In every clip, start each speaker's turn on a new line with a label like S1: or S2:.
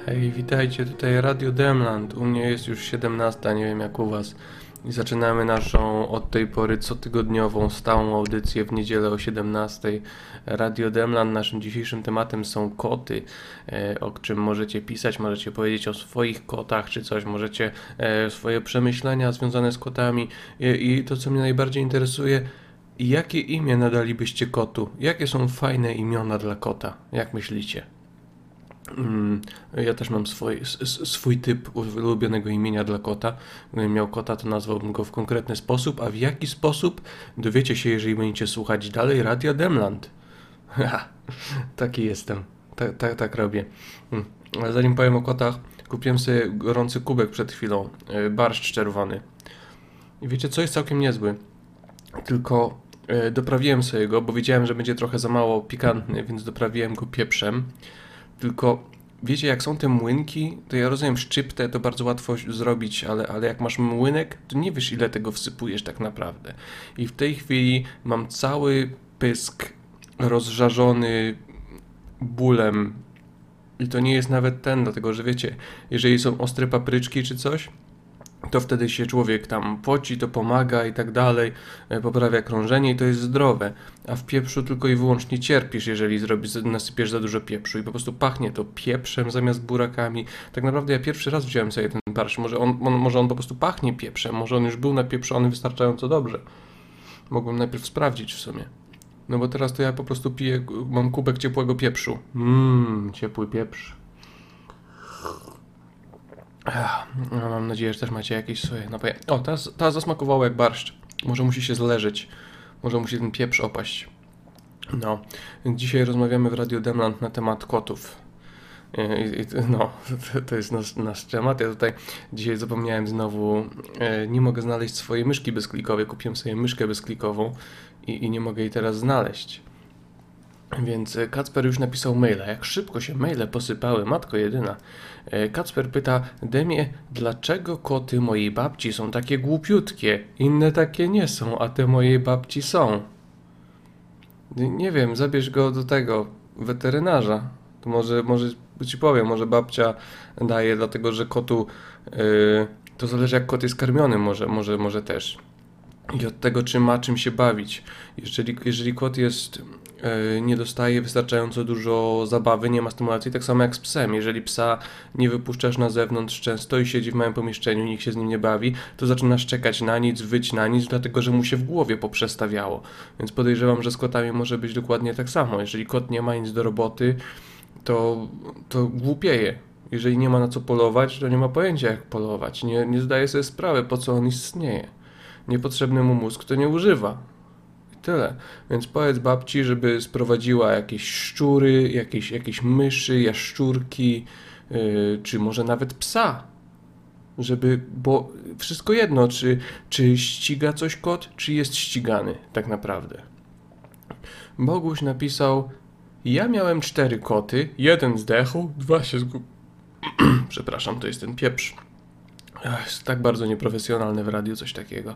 S1: Hej, witajcie, tutaj Radio Demland. U mnie jest już 17, nie wiem jak u was. I zaczynamy naszą od tej pory cotygodniową stałą audycję w niedzielę o 17. Radio Demland. Naszym dzisiejszym tematem są koty, o czym możecie pisać, możecie powiedzieć o swoich kotach czy coś, możecie swoje przemyślenia związane z kotami i to, co mnie najbardziej interesuje, jakie imię nadalibyście kotu? Jakie są fajne imiona dla kota? Jak myślicie? Ja też mam swój typ ulubionego imienia dla kota. Gdybym miał kota, to nazwałbym go w konkretny sposób, a w jaki sposób dowiecie się, jeżeli będziecie słuchać dalej Radia Demland. Taki jestem. Tak robię. Ale zanim powiem o kotach, kupiłem sobie gorący kubek przed chwilą. Barszcz czerwony. I wiecie co, jest całkiem niezły. Tylko doprawiłem sobie go, bo wiedziałem, że będzie trochę za mało pikantny, więc doprawiłem go pieprzem. Tylko wiecie, jak są te młynki, to ja rozumiem, szczyptę to bardzo łatwo zrobić, ale jak masz młynek, to nie wiesz, ile tego wsypujesz tak naprawdę. I w tej chwili mam cały pysk rozżarzony bólem. I to nie jest nawet ten, dlatego że wiecie, jeżeli są ostre papryczki czy coś, to wtedy się człowiek tam poci, to pomaga i tak dalej, poprawia krążenie i to jest zdrowe. A w pieprzu tylko i wyłącznie cierpisz, jeżeli nasypiesz za dużo pieprzu i po prostu pachnie to pieprzem zamiast burakami. Tak naprawdę ja pierwszy raz wziąłem sobie ten barszcz, może on po prostu pachnie pieprzem, może on już był napieprzony wystarczająco dobrze. Mogłem najpierw sprawdzić w sumie. No bo teraz to ja po prostu piję, mam kubek ciepłego pieprzu. Ciepły pieprz. No, mam nadzieję, że też macie jakieś swoje napoje. O, teraz zasmakowało jak barszcz. Może musi się zleżeć. Może musi ten pieprz opaść. No, dzisiaj rozmawiamy w Radio Demland na temat kotów. To jest nasz temat. Ja tutaj dzisiaj zapomniałem znowu, nie mogę znaleźć swojej myszki bezklikowej. Kupiłem sobie myszkę bezklikową i nie mogę jej teraz znaleźć. Więc Kacper już napisał maila. Jak szybko się maile posypały, matko jedyna. Kacper pyta, Demie, dlaczego koty mojej babci są takie głupiutkie? Inne takie nie są, a te mojej babci są. Nie wiem, zabierz go do tego weterynarza. To może ci powiem, może babcia daje, dlatego że kotu to zależy jak kot jest karmiony, może też. I od tego, czy ma czym się bawić. Jeżeli kot nie dostaje wystarczająco dużo zabawy, nie ma stymulacji, tak samo jak z psem. Jeżeli psa nie wypuszczasz na zewnątrz często i siedzi w małym pomieszczeniu, nikt się z nim nie bawi, to zaczynasz czekać na nic, wyć na nic, dlatego że mu się w głowie poprzestawiało. Więc podejrzewam, że z kotami może być dokładnie tak samo. Jeżeli kot nie ma nic do roboty, to głupieje. Jeżeli nie ma na co polować, to nie ma pojęcia jak polować. Nie zdaje sobie sprawy, po co on istnieje. Niepotrzebny mu mózg to nie używa. I tyle. Więc powiedz babci, żeby sprowadziła jakieś szczury, jakieś myszy, jaszczurki, czy może nawet psa. Bo wszystko jedno, czy ściga coś kot, czy jest ścigany tak naprawdę. Boguś napisał, ja miałem 4 koty, 1 zdechł, 2 się Przepraszam, to jest ten pieprz. Jest tak bardzo nieprofesjonalne w radiu coś takiego.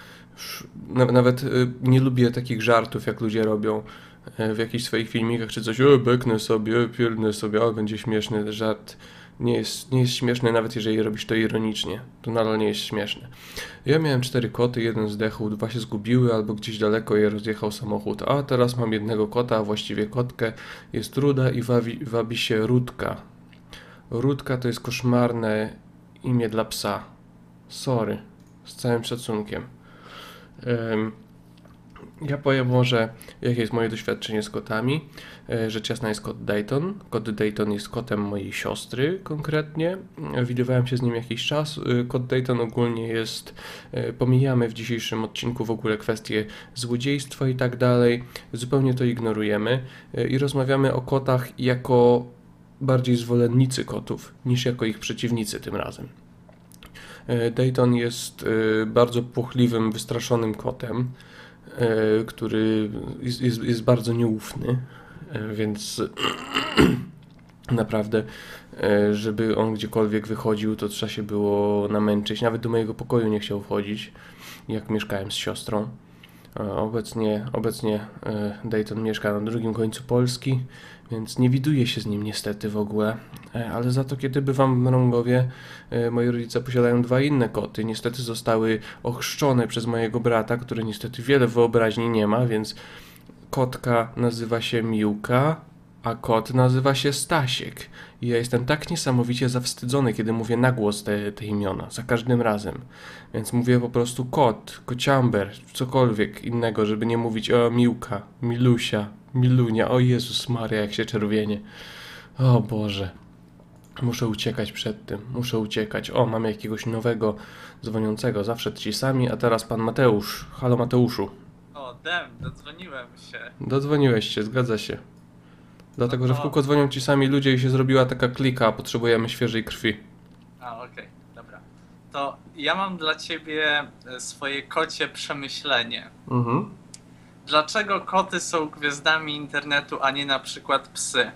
S1: Nawet nie lubię takich żartów, jak ludzie robią w jakichś swoich filmikach, czy coś, beknę sobie, pierdnę sobie, będzie śmieszny żart. Nie jest śmieszny, nawet jeżeli robisz to ironicznie. To nadal nie jest śmieszne. Ja miałem 4 koty, 1 zdechł, 2 się zgubiły, albo gdzieś daleko je rozjechał samochód. A teraz mam 1 kota, a właściwie kotkę. Jest ruda i wabi się Rudka. Rudka to jest koszmarne imię dla psa. Sorry. Z całym szacunkiem. Ja powiem może, jakie jest moje doświadczenie z kotami. Rzecz jasna jest kot Dayton. Kot Dayton jest kotem mojej siostry konkretnie. Widywałem się z nim jakiś czas. Kot Dayton ogólnie jest, pomijamy w dzisiejszym odcinku w ogóle kwestie złodziejstwa i tak dalej. Zupełnie to ignorujemy i rozmawiamy o kotach jako bardziej zwolennicy kotów niż jako ich przeciwnicy tym razem. Dayton jest bardzo płochliwym, wystraszonym kotem, który jest bardzo nieufny, więc naprawdę, żeby on gdziekolwiek wychodził, to trzeba się było namęczyć. Nawet do mojego pokoju nie chciał wchodzić, jak mieszkałem z siostrą. Obecnie Dayton mieszka na drugim końcu Polski, więc nie widuję się z nim niestety w ogóle. Ale za to kiedy bywam w Mrągowie, moi rodzice posiadają 2 inne koty. Niestety zostały ochrzczone przez mojego brata, który niestety wiele wyobraźni nie ma, więc kotka nazywa się Miłka, a kot nazywa się Stasiek. I ja jestem tak niesamowicie zawstydzony, kiedy mówię na głos te imiona, za każdym razem. Więc mówię po prostu kot, kociamber, cokolwiek innego, żeby nie mówić o Miłka, Milusia, Milunia. O Jezus Maria, jak się czerwienie. O Boże. Muszę uciekać przed tym, muszę uciekać. O, mamy jakiegoś nowego dzwoniącego, zawsze ci sami, a teraz pan Mateusz. Halo Mateuszu.
S2: O, dodzwoniłem się.
S1: Dodzwoniłeś się, zgadza się. Dlatego, że w
S2: No.
S1: kółko dzwonią ci sami ludzie i się zrobiła taka klika, a potrzebujemy świeżej krwi.
S2: A, okej, dobra. To ja mam dla ciebie swoje kocie przemyślenie.
S1: Mhm.
S2: Dlaczego koty są gwiazdami internetu, a nie na przykład psy?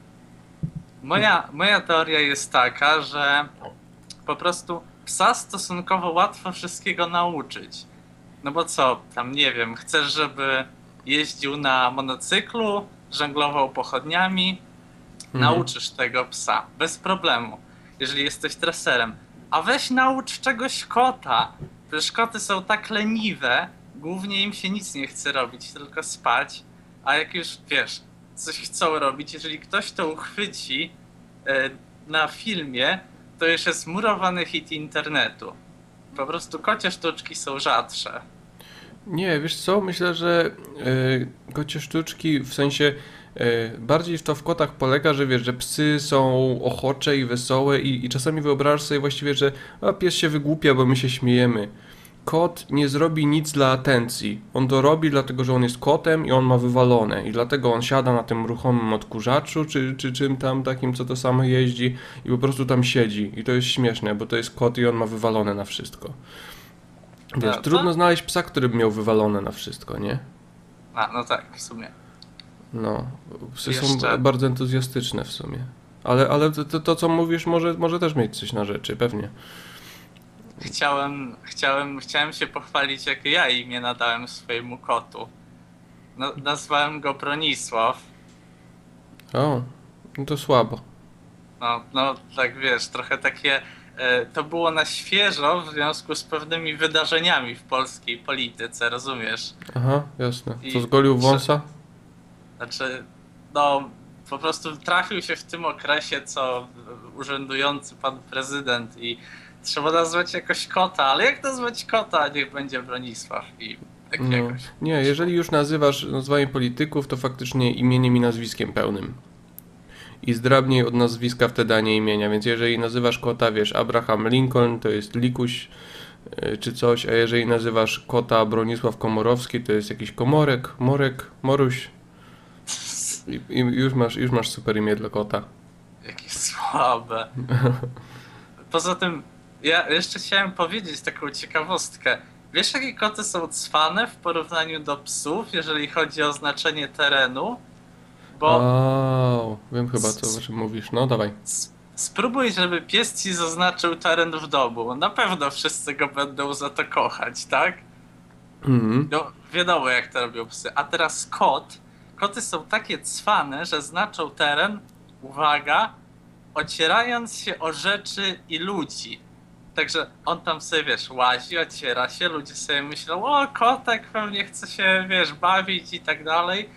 S2: Moja teoria jest taka, że po prostu psa stosunkowo łatwo wszystkiego nauczyć. No bo co, tam nie wiem, chcesz, żeby jeździł na monocyklu, żonglował pochodniami, nauczysz tego psa bez problemu, jeżeli jesteś treserem. A weź naucz czegoś kota. Przecież koty są tak leniwe, głównie im się nic nie chce robić, tylko spać. A jak już, wiesz, coś chcą robić, jeżeli ktoś to uchwyci na filmie, to już jest murowany hit internetu. Po prostu kocie sztuczki są rzadsze.
S1: Nie, wiesz co, myślę, że kocie sztuczki, w sensie bardziej to w kotach polega, że wiesz, że psy są ochocze i wesołe i czasami wyobrażasz sobie właściwie, że pies się wygłupia, bo my się śmiejemy. Kot nie zrobi nic dla atencji. On to robi dlatego, że on jest kotem i on ma wywalone. I dlatego on siada na tym ruchomym odkurzaczu, czy czym tam takim, co to samo jeździ i po prostu tam siedzi. I to jest śmieszne, bo to jest kot i on ma wywalone na wszystko. Wiesz, trudno znaleźć psa, który by miał wywalone na wszystko, nie?
S2: A, no tak, w sumie.
S1: No, psy są
S2: Jeszcze-
S1: bardzo entuzjastyczne w sumie. Ale to co mówisz, może też mieć coś na rzeczy, pewnie.
S2: Chciałem się pochwalić, jak ja imię nadałem swojemu kotu. No, nazwałem go Bronisław.
S1: O, no to słabo.
S2: No, tak wiesz, trochę takie. To było na świeżo w związku z pewnymi wydarzeniami w polskiej polityce, rozumiesz?
S1: Aha, jasne. Co,
S2: I-
S1: zgolił wąsa?
S2: Znaczy, no, po prostu trafił się w tym okresie, co urzędujący pan prezydent i trzeba nazwać jakoś kota, ale jak nazwać kota? Niech będzie Bronisław i tak
S1: No.
S2: jakoś.
S1: Nie, jeżeli już nazywasz nazwanie polityków, to faktycznie imieniem i nazwiskiem pełnym. I zdrabniej od nazwiska wtedy, a nie imienia, więc jeżeli nazywasz kota, wiesz, Abraham Lincoln, to jest Likuś czy coś, a jeżeli nazywasz kota Bronisław Komorowski, to jest jakiś Komorek, Moruś i już masz super imię dla kota.
S2: Jakie słabe. Poza tym, ja jeszcze chciałem powiedzieć taką ciekawostkę. Wiesz, jakie koty są cwane w porównaniu do psów, jeżeli chodzi o znaczenie terenu? Bo
S1: O, wiem chyba o czym mówisz, no dawaj.
S2: spróbuj, żeby pies ci zaznaczył teren w domu. Na pewno wszyscy go będą za to kochać, tak?
S1: Mhm.
S2: No, wiadomo jak to robią psy. A teraz koty są takie cwane, że znaczą teren, uwaga, ocierając się o rzeczy i ludzi. Także on tam sobie, wiesz, łazi, ociera się, ludzie sobie myślą, o, kotek pewnie chce się, wiesz, bawić i tak dalej.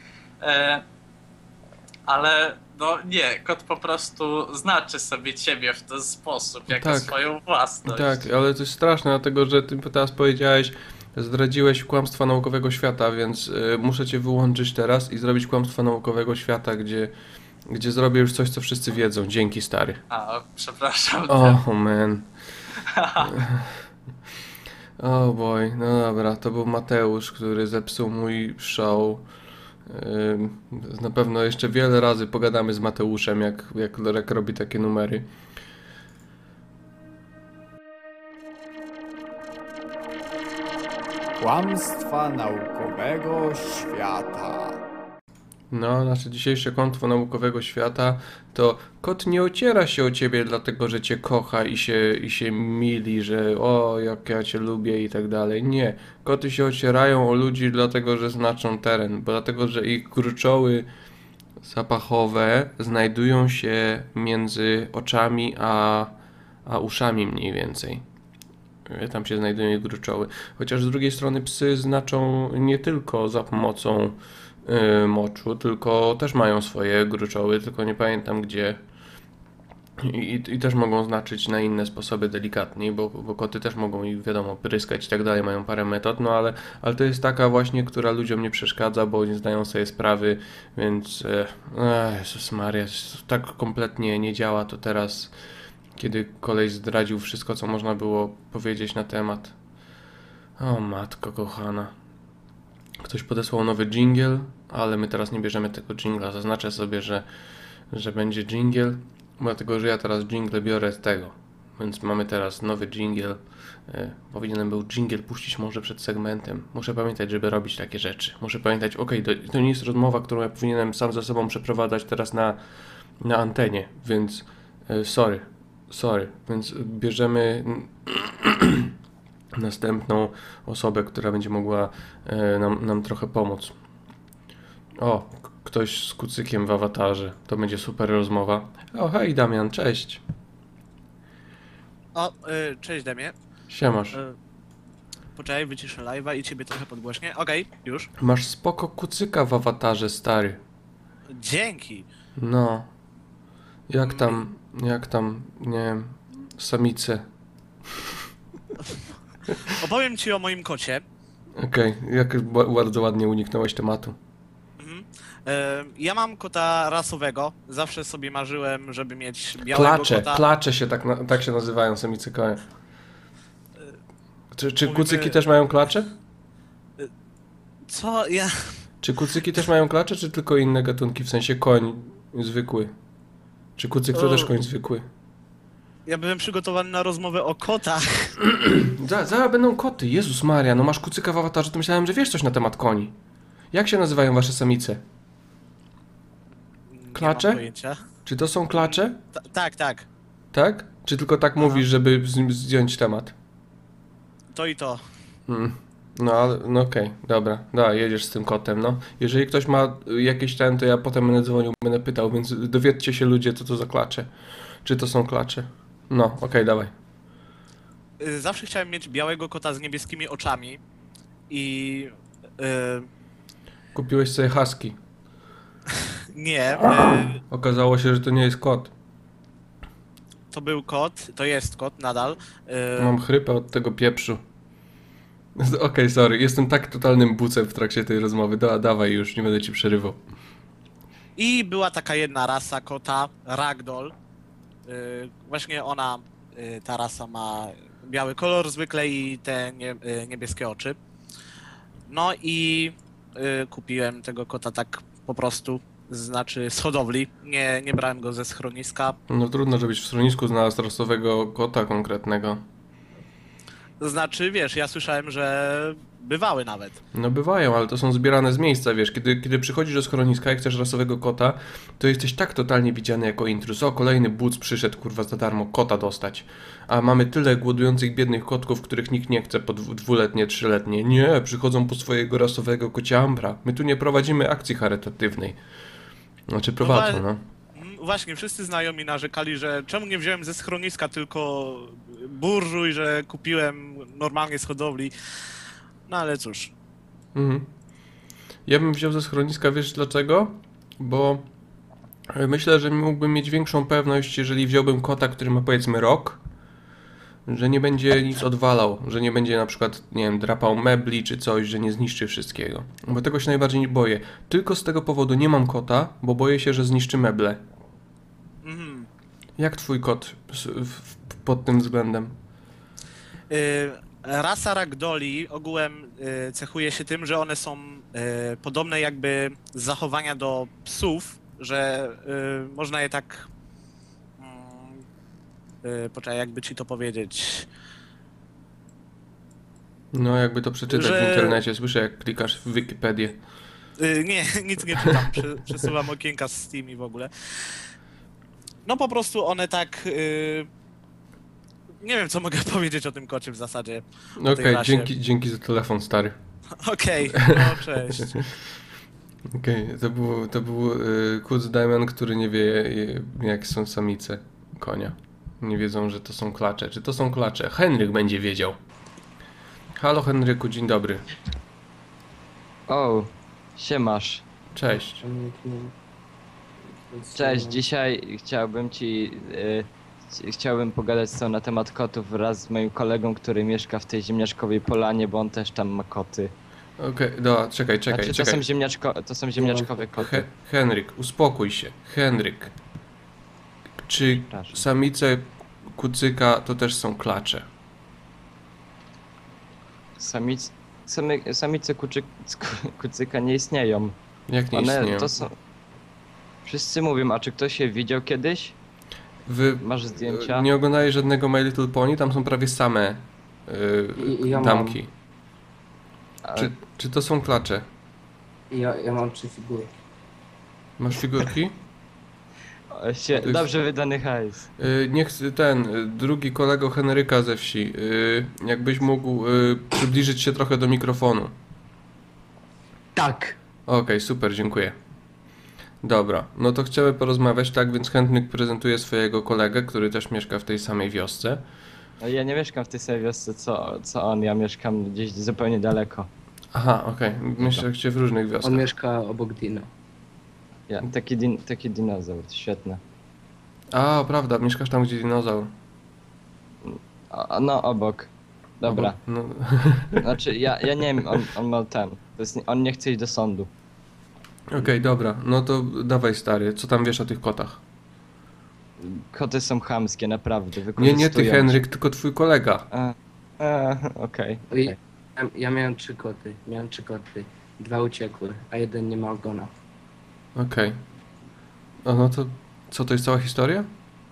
S2: Ale no nie, kot po prostu znaczy sobie ciebie w ten sposób, jako
S1: Tak.
S2: swoją własność.
S1: Tak, ale to jest straszne, dlatego że ty teraz powiedziałeś, zdradziłeś kłamstwa naukowego świata, więc muszę cię wyłączyć teraz i zrobić kłamstwa naukowego świata, gdzie zrobię już coś, co wszyscy wiedzą. Dzięki, stary.
S2: Przepraszam.
S1: Oh man. Oh boy, no dobra, to był Mateusz, który zepsuł mój show. Na pewno jeszcze wiele razy pogadamy z Mateuszem, jak robi takie numery.
S3: Kłamstwa naukowego świata.
S1: No, nasze dzisiejsze konto naukowego świata to kot nie ociera się o ciebie dlatego, że cię kocha i się mili, że o, jak ja cię lubię i tak dalej. Nie. Koty się ocierają o ludzi dlatego, że znaczą teren, bo dlatego, że ich gruczoły zapachowe znajdują się między oczami a uszami mniej więcej. Tam się znajdują ich gruczoły. Chociaż z drugiej strony psy znaczą nie tylko za pomocą moczu, tylko też mają swoje gruczoły, tylko nie pamiętam gdzie. I też mogą znaczyć na inne sposoby delikatniej, bo koty też mogą ich, wiadomo, pryskać i tak dalej, mają parę metod, no ale to jest taka właśnie, która ludziom nie przeszkadza, bo nie zdają sobie sprawy, więc Jezus Maria, tak kompletnie nie działa to teraz, kiedy koleś zdradził wszystko, co można było powiedzieć na temat. O matko kochana. Ktoś podesłał nowy jingle, ale my teraz nie bierzemy tego jingla. Zaznaczę sobie, że będzie jingle, dlatego że ja teraz jingle biorę z tego. Więc mamy teraz nowy jingle. Powinienem był jingle puścić może przed segmentem. Muszę pamiętać, żeby robić takie rzeczy. Muszę pamiętać, to nie jest rozmowa, którą ja powinienem sam ze sobą przeprowadzać teraz na antenie, więc sorry. Więc bierzemy następną osobę, która będzie mogła nam trochę pomóc. O, ktoś z kucykiem w awatarze. To będzie super rozmowa. O, hej Damian, cześć.
S3: O, cześć Demie.
S1: Siemasz.
S3: Poczekaj, wyciszę live'a i ciebie trochę podgłośnię. Okej, już.
S1: Masz spoko kucyka w awatarze, stary.
S3: Dzięki.
S1: No. Jak tam, nie wiem, samice.
S3: Opowiem ci o moim kocie.
S1: Okej, bardzo ładnie uniknąłeś tematu.
S3: Ja mam kota rasowego. Zawsze sobie marzyłem, żeby mieć białego kota.
S1: Klacze się tak się nazywają, samice konie. Czy
S3: Mówimy-
S1: kucyki też mają klacze?
S3: Co? Ja...
S1: Czy kucyki też mają klacze, czy tylko inne gatunki, w sensie koń zwykły? Czy kucyk to też koń zwykły?
S3: Ja byłem przygotowany na rozmowę o kotach.
S1: Zaraz będą koty, Jezus Maria, no masz kucyka w awatarze, to myślałem, że wiesz coś na temat koni. Jak się nazywają wasze samice? Klacze?
S3: Nie mam pojęcia.
S1: Czy to są klacze?
S3: Tak.
S1: Tak? Czy tylko tak mówisz, żeby zdjąć temat?
S3: To i to.
S1: No ale, no okej, dobra, jedziesz z tym kotem, no. Jeżeli ktoś ma jakieś to ja potem będę dzwonił, będę pytał, więc dowiedzcie się ludzie, co to za klacze. Czy to są klacze? No, okej, dawaj.
S3: Zawsze chciałem mieć białego kota z niebieskimi oczami. I...
S1: Kupiłeś sobie husky.
S3: nie.
S1: Okazało się, że to nie jest kot.
S3: To był kot. To jest kot nadal.
S1: Mam chrypę od tego pieprzu. Okej, sorry, jestem tak totalnym bucem w trakcie tej rozmowy. Dawaj już, nie będę ci przerywał.
S3: I była taka jedna rasa kota, Ragdoll. Właśnie ona, ta rasa ma biały kolor zwykle i te niebieskie oczy. No i kupiłem tego kota tak po prostu, znaczy z hodowli. Nie brałem go ze schroniska.
S1: No trudno, żebyś w schronisku znalazł rasowego kota konkretnego.
S3: Znaczy, wiesz, ja słyszałem, że bywały nawet.
S1: No bywają, ale to są zbierane z miejsca, wiesz, kiedy przychodzisz do schroniska i chcesz rasowego kota, to jesteś tak totalnie widziany jako intruz. O, kolejny buc przyszedł, kurwa, za darmo kota dostać. A mamy tyle głodujących biednych kotków, których nikt nie chce po dwuletnie, trzyletnie. Nie, przychodzą po swojego rasowego kociambra. My tu nie prowadzimy akcji charytatywnej. Znaczy prowadzą, no.
S3: Właśnie, wszyscy znajomi narzekali, że czemu nie wziąłem ze schroniska, tylko burżuj, że kupiłem normalnie z hodowli. No ale cóż.
S1: Ja bym wziął ze schroniska, wiesz dlaczego? Bo myślę, że mógłbym mieć większą pewność, jeżeli wziąłbym kota, który ma powiedzmy rok, że nie będzie nic odwalał, że nie będzie na przykład, nie wiem, drapał mebli czy coś, że nie zniszczy wszystkiego. Bo tego się najbardziej nie boję. Tylko z tego powodu nie mam kota, bo boję się, że zniszczy meble. Jak twój kot pod tym względem?
S3: Rasa ragdoli ogółem cechuje się tym, że one są podobne jakby z zachowania do psów, że można je tak... poczekaj, jakby ci to powiedzieć...
S1: No jakby to przeczytać w internecie, słyszę jak klikasz w Wikipedię.
S3: Nie, nic nie czytam, przesuwam okienka z Steam i w ogóle. No po prostu one tak... Nie wiem, co mogę powiedzieć o tym kocie w zasadzie.
S1: Okej,
S3: rasie.
S1: dzięki za telefon, stary.
S3: Okej, no cześć.
S1: Okej, to był Kuc Damian, który nie wie, jak są samice konia. Nie wiedzą, że to są klacze. Czy to są klacze? Henryk będzie wiedział. Halo Henryku, dzień dobry.
S4: O, siemasz.
S1: Cześć.
S4: Cześć, dzisiaj chciałbym pogadać z tobą na temat kotów wraz z moim kolegą, który mieszka w tej ziemniaczkowej polanie, bo on też tam ma koty.
S1: Okej, dobra, czekaj.
S4: Znaczy, to są ziemniaczkowe koty.
S1: Henryk, uspokój się. Henryk. Czy
S4: Przepraszam.
S1: samice kucyka to też są klacze?
S4: Samice kucyka nie istnieją.
S1: Jak nie
S4: One
S1: istnieją?
S4: to są... Wszyscy mówią, a czy ktoś je widział kiedyś?
S1: Wy
S4: Masz zdjęcia?
S1: nie oglądałeś żadnego My Little Pony? Tam są prawie same
S5: Ja mam.
S1: damki.
S4: A,
S1: Czy to są klacze?
S5: Ja mam 3 figury.
S1: Masz figurki?
S4: Dobrze wydany hajs.
S1: Niech drugi kolego Henryka ze wsi, jakbyś mógł przybliżyć się trochę do mikrofonu.
S5: Tak.
S1: Okej, super, dziękuję. Dobra, no to chciałem porozmawiać, tak więc Henryk prezentuje swojego kolegę, który też mieszka w tej samej wiosce.
S4: No, ja nie mieszkam w tej samej wiosce co on, ja mieszkam gdzieś zupełnie daleko.
S1: Aha, okej, mieszkacie w różnych
S5: On
S1: wioskach.
S5: mieszka obok Dina.
S4: Ja, taki dinozaur, świetne.
S1: A, prawda, mieszkasz tam, gdzie dinozaur.
S4: No, obok. Dobra.
S1: No,
S4: Znaczy, ja nie wiem, on ma ten. On nie chce iść do sądu.
S1: okej, dobra, no to dawaj stary, co tam wiesz o tych kotach?
S4: Koty są chamskie, naprawdę.
S1: Nie ty
S4: wykorzystują
S1: Henryk, tylko twój kolega.
S4: Okej.
S5: Ja miałem 3 koty. 2 uciekły, a jeden nie ma ogona.
S1: Okej. No to, co to jest cała historia?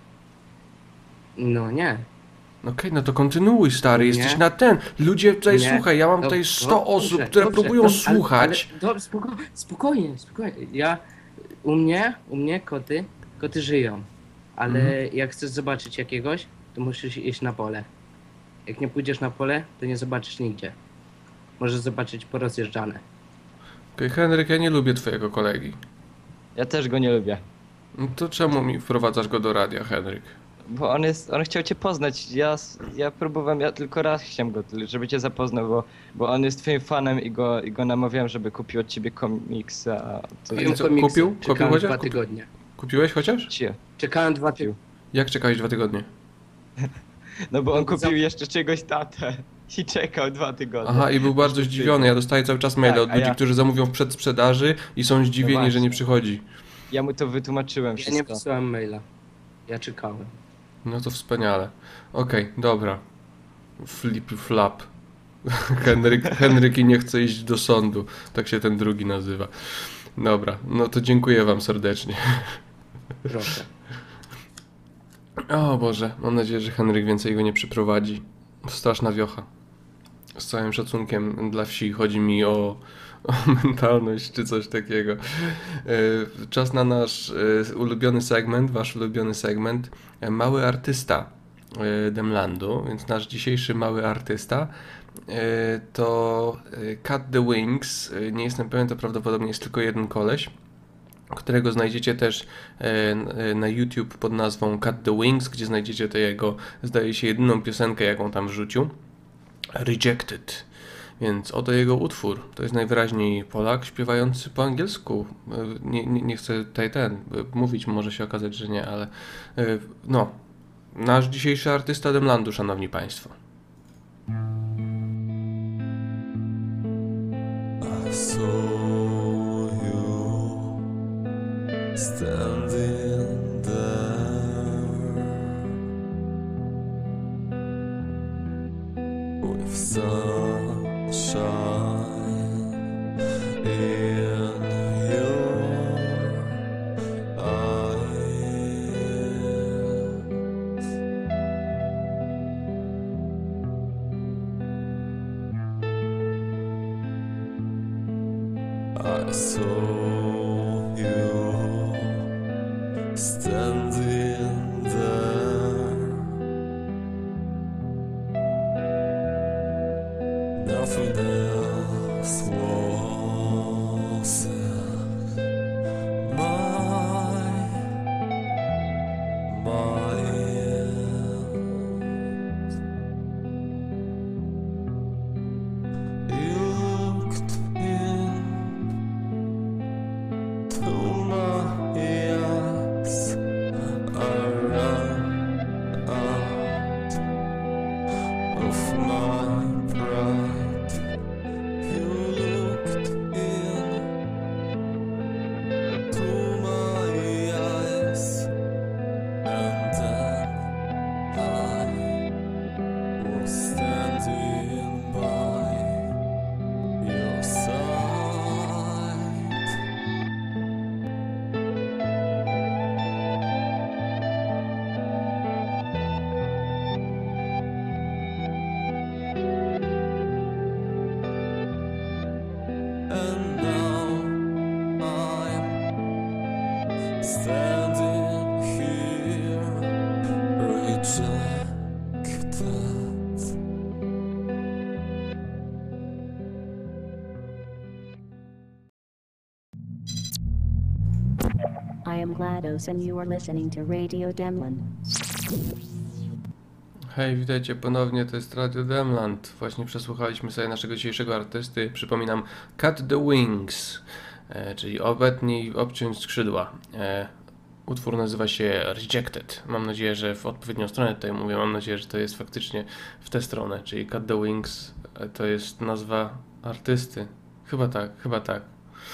S5: No nie.
S1: Okej, no to kontynuuj, stary,
S5: Nie.
S1: jesteś na ten. Ludzie tutaj,
S5: Nie.
S1: słuchaj, ja mam
S5: No,
S1: tutaj 100
S5: dobrze,
S1: osób, które
S5: dobrze,
S1: próbują
S5: dobrze,
S1: słuchać.
S5: Ale, spokojnie. U mnie koty żyją. Ale jak chcesz zobaczyć jakiegoś, to musisz iść na pole. Jak nie pójdziesz na pole, to nie zobaczysz nigdzie. Możesz zobaczyć porozjeżdżane.
S1: Okej, Henryk, ja nie lubię twojego kolegi.
S4: Ja też go nie lubię.
S1: No to czemu mi wprowadzasz go do radia, Henryk?
S4: Bo on chciał cię poznać. Ja próbowałem, ja tylko raz chciałem go, żeby cię zapoznał, bo on jest twoim fanem i go namawiałem, żeby kupił od ciebie komiksa. To
S1: I co,
S5: Komiksy.
S1: kupił? Kupił
S5: Czekałem
S1: chociaż?
S5: 2 tygodnie.
S1: Kupiłeś chociaż?
S4: Cię.
S5: Czekałem 2 tygodnie.
S1: Jak czekałeś 2 tygodnie?
S4: No bo on
S5: No,
S4: kupił jeszcze czegoś tatę i czekał 2 tygodnie.
S1: Aha, i był bardzo zdziwiony. Ja dostaję cały czas maile
S4: Tak,
S1: od
S4: a
S1: ludzi,
S4: ja-
S1: którzy zamówią w przedsprzedaży i są zdziwieni, że nie
S4: właśnie.
S1: przychodzi.
S4: Ja mu to wytłumaczyłem
S5: Ja nie
S4: wszystko.
S5: wysłałem maila. Ja czekałem.
S1: No to wspaniale. Okej, dobra. Flippy flap. Henryk i nie chce iść do sądu. Tak się ten drugi nazywa. Dobra, no to dziękuję wam serdecznie.
S5: Proszę.
S1: O Boże, mam nadzieję, że Henryk więcej go nie przyprowadzi. Straszna wiocha. Z całym szacunkiem dla wsi, chodzi mi o mentalność czy coś takiego. Czas na nasz ulubiony segment, wasz ulubiony segment. Mały artysta Demlandu, więc nasz dzisiejszy mały artysta to Cut the Wings. Nie jestem pewien, to prawdopodobnie jest tylko jeden koleś, którego znajdziecie też na YouTube pod nazwą Cut the Wings, gdzie znajdziecie tę jego, zdaje się, jedyną piosenkę, jaką tam wrzucił. Rejected. Więc oto jego utwór. To jest najwyraźniej Polak śpiewający po angielsku. Nie chcę tutaj mówić, może się okazać, że nie, ale no. Nasz dzisiejszy artysta Demlandu, szanowni państwo.
S6: I saw you standing there with sunshine in your eyes. I saw you standing there. Nothing else was said. My end. You looked into my eyes. I ran out of my pride. You looked into my eyes, and then I was standing by your side. And now I'm standing here, rejected.
S7: I am GLaDOS and you are listening to Radio Demlin.
S1: Hej, witajcie ponownie, to jest Radio Demland. Właśnie przesłuchaliśmy sobie naszego dzisiejszego artysty. Przypominam, Cut the Wings, czyli obetnij, obciąć skrzydła. Utwór nazywa się Rejected. Mam nadzieję, że w odpowiednią stronę tutaj mówię. Mam nadzieję, że to jest faktycznie w tę stronę, czyli Cut the Wings to jest nazwa artysty. Chyba tak.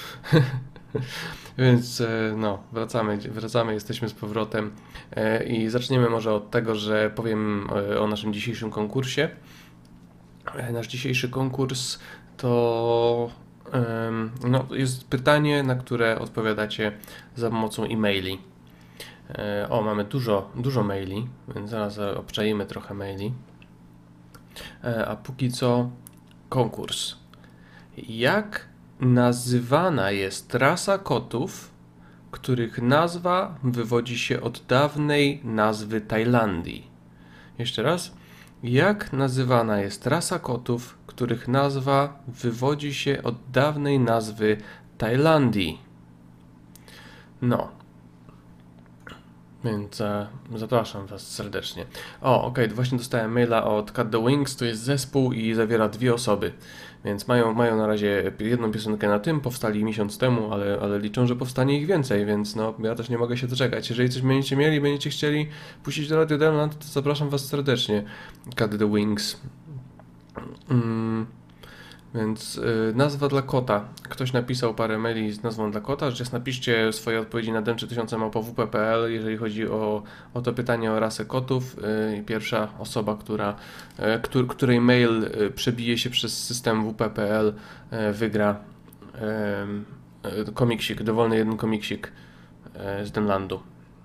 S1: Więc no, wracamy, jesteśmy z powrotem i zaczniemy może od tego, że powiem o naszym dzisiejszym konkursie. Nasz dzisiejszy konkurs to no, jest pytanie, na które odpowiadacie za pomocą e-maili. Mamy dużo maili, więc zaraz obczajmy trochę maili. A póki co konkurs. Jak nazywana jest rasa kotów, których nazwa wywodzi się od dawnej nazwy Tajlandii? Jeszcze raz. Jak nazywana jest rasa kotów, których nazwa wywodzi się od dawnej nazwy Tajlandii? No. Więc zapraszam Was serdecznie. Okej, właśnie dostałem maila od Cut the Wings, to jest zespół i zawiera 2 osoby. Więc mają na razie jedną piosenkę na tym, powstali miesiąc temu, ale liczą, że powstanie ich więcej, więc no ja też nie mogę się doczekać. Jeżeli coś będziecie mieli, będziecie chcieli puścić do Radio Demland, to zapraszam Was serdecznie. Cut the Wings. Więc nazwa dla kota. Ktoś napisał parę maili z nazwą dla kota. Rzecz napiszcie swoje odpowiedzi na dem3000@wp.pl, jeżeli chodzi o to pytanie o rasę kotów. Pierwsza osoba, której mail przebije się przez system wp.pl, wygra komiksik, dowolny jeden komiksik z Demlandu.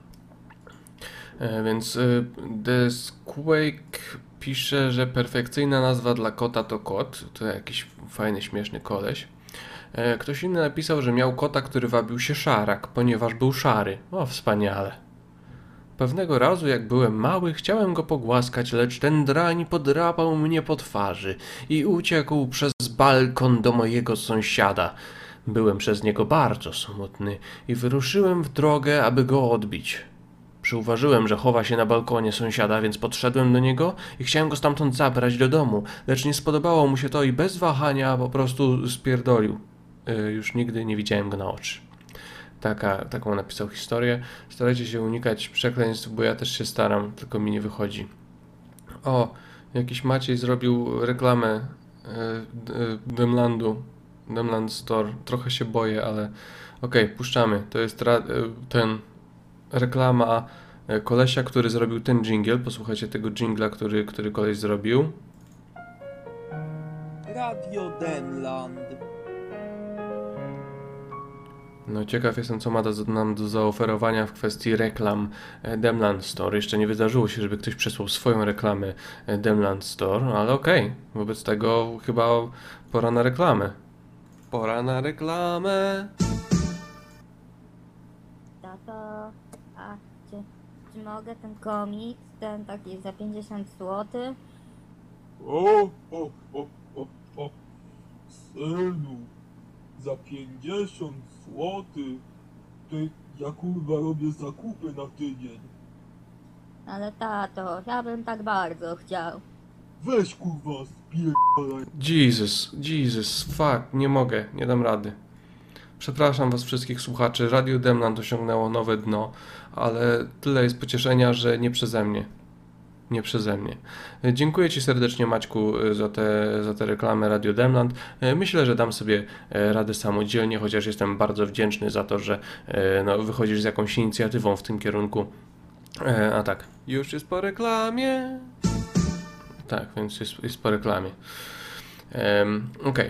S1: Więc The Squake pisze, że perfekcyjna nazwa dla kota to kot. To jakiś fajny, śmieszny koleś. Ktoś inny napisał, że miał kota, który wabił się Szarak, ponieważ był szary. Wspaniale. Pewnego razu, jak byłem mały, chciałem go pogłaskać, lecz ten drań podrapał mnie po twarzy i uciekł przez balkon do mojego sąsiada. Byłem przez niego bardzo smutny i wyruszyłem w drogę, aby go odbić. Przyuważyłem, że chowa się na balkonie sąsiada, więc podszedłem do niego i chciałem go stamtąd zabrać do domu, lecz nie spodobało mu się to i bez wahania po prostu spierdolił. Już nigdy nie widziałem go na oczy. Taką napisał historię. Starajcie się unikać przekleństw, bo ja też się staram, tylko mi nie wychodzi. Jakiś Maciej zrobił reklamę Demlandu, Demland Store. Trochę się boję, ale okej, puszczamy. To jest reklama kolesia, który zrobił ten dżingiel. Posłuchajcie tego dżingla, który koleś zrobił.
S8: Radio Demland.
S1: No ciekaw jestem, co ma nam do zaoferowania w kwestii reklam Demland Store. Jeszcze nie wydarzyło się, żeby ktoś przesłał swoją reklamę Demland Store, ale okej. Wobec tego chyba pora na reklamę. Pora na reklamę.
S9: Tato, a czy mogę ten komiks, ten taki za 50 zł?
S8: O, synu, za 50 złotych, to ja kurwa robię zakupy na tydzień.
S9: Ale tato, ja bym tak bardzo chciał.
S8: Weź kurwa, spierdalaj.
S1: Jesus, fuck, nie mogę, nie dam rady. Przepraszam was wszystkich słuchaczy, Radio Demland osiągnęło nowe dno, ale tyle jest pocieszenia, że nie przeze mnie. Nie przeze mnie. Dziękuję ci serdecznie, Maćku, za tę reklamę Radio Demland. Myślę, że dam sobie radę samodzielnie, chociaż jestem bardzo wdzięczny za to, że wychodzisz z jakąś inicjatywą w tym kierunku. A tak, już jest po reklamie. Tak, więc jest po reklamie. Okej.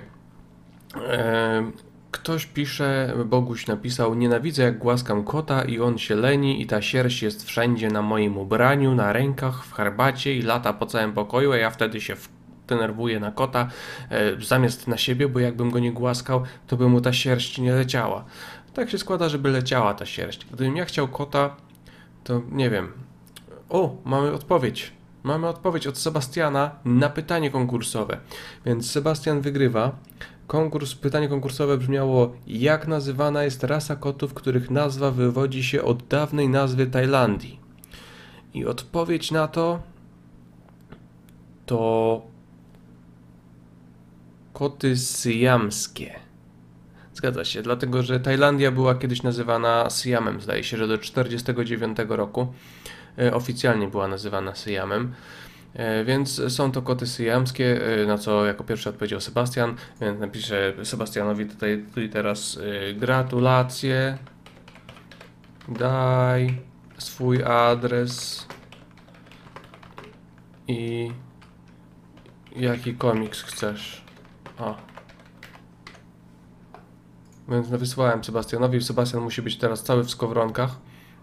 S1: Ktoś pisze, Boguś napisał: nienawidzę jak głaskam kota i on się leni i ta sierść jest wszędzie na moim ubraniu, na rękach, w herbacie i lata po całym pokoju, a ja wtedy się denerwuję na kota zamiast na siebie, bo jakbym go nie głaskał, to by mu ta sierść nie leciała. Tak się składa, żeby leciała ta sierść. Gdybym ja chciał kota, to nie wiem. O, mamy odpowiedź. Mamy odpowiedź od Sebastiana na pytanie konkursowe. Więc Sebastian wygrywa. Pytanie konkursowe brzmiało: jak nazywana jest rasa kotów, których nazwa wywodzi się od dawnej nazwy Tajlandii? I odpowiedź na to koty syjamskie. Zgadza się, dlatego że Tajlandia była kiedyś nazywana Syjamem, zdaje się, że do 1949 roku oficjalnie była nazywana Syjamem. Więc są to koty syjamskie, na co jako pierwszy odpowiedział Sebastian, więc napiszę Sebastianowi tutaj teraz gratulacje, daj swój adres i jaki komiks chcesz. O. Więc wysłałem Sebastianowi. Sebastian musi być teraz cały w skowronkach.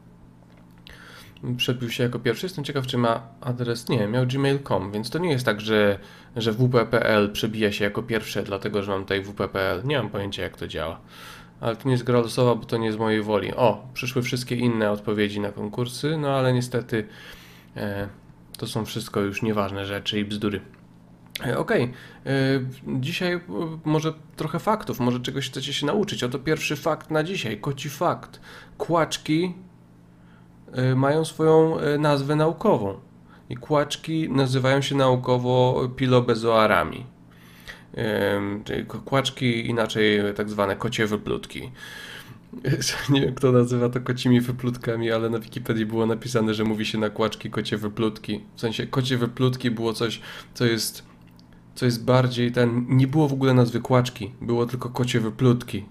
S1: Przebił się jako pierwszy. Jestem ciekaw, czy ma adres. Nie, miał gmail.com, więc to nie jest tak, że wp.pl przebija się jako pierwsze, dlatego że mam tutaj wp.pl. Nie mam pojęcia, jak to działa. Ale to nie jest gra losowa, bo to nie z mojej woli. O, przyszły wszystkie inne odpowiedzi na konkursy, no ale niestety to są wszystko już nieważne rzeczy i bzdury. Okej. Dzisiaj może trochę faktów, może czegoś chcecie się nauczyć. Oto pierwszy fakt na dzisiaj, koci fakt. Kłaczki mają swoją nazwę naukową i kłaczki nazywają się naukowo pilobezoarami. Czyli kłaczki, inaczej tak zwane kocie wyplutki. Nie wiem, kto nazywa to kocimi wyplutkami, ale na Wikipedii było napisane, że mówi się na kłaczki kocie wyplutki. W sensie kocie wyplutki było coś, co jest bardziej nie było w ogóle nazwy kłaczki, było tylko kocie wyplutki.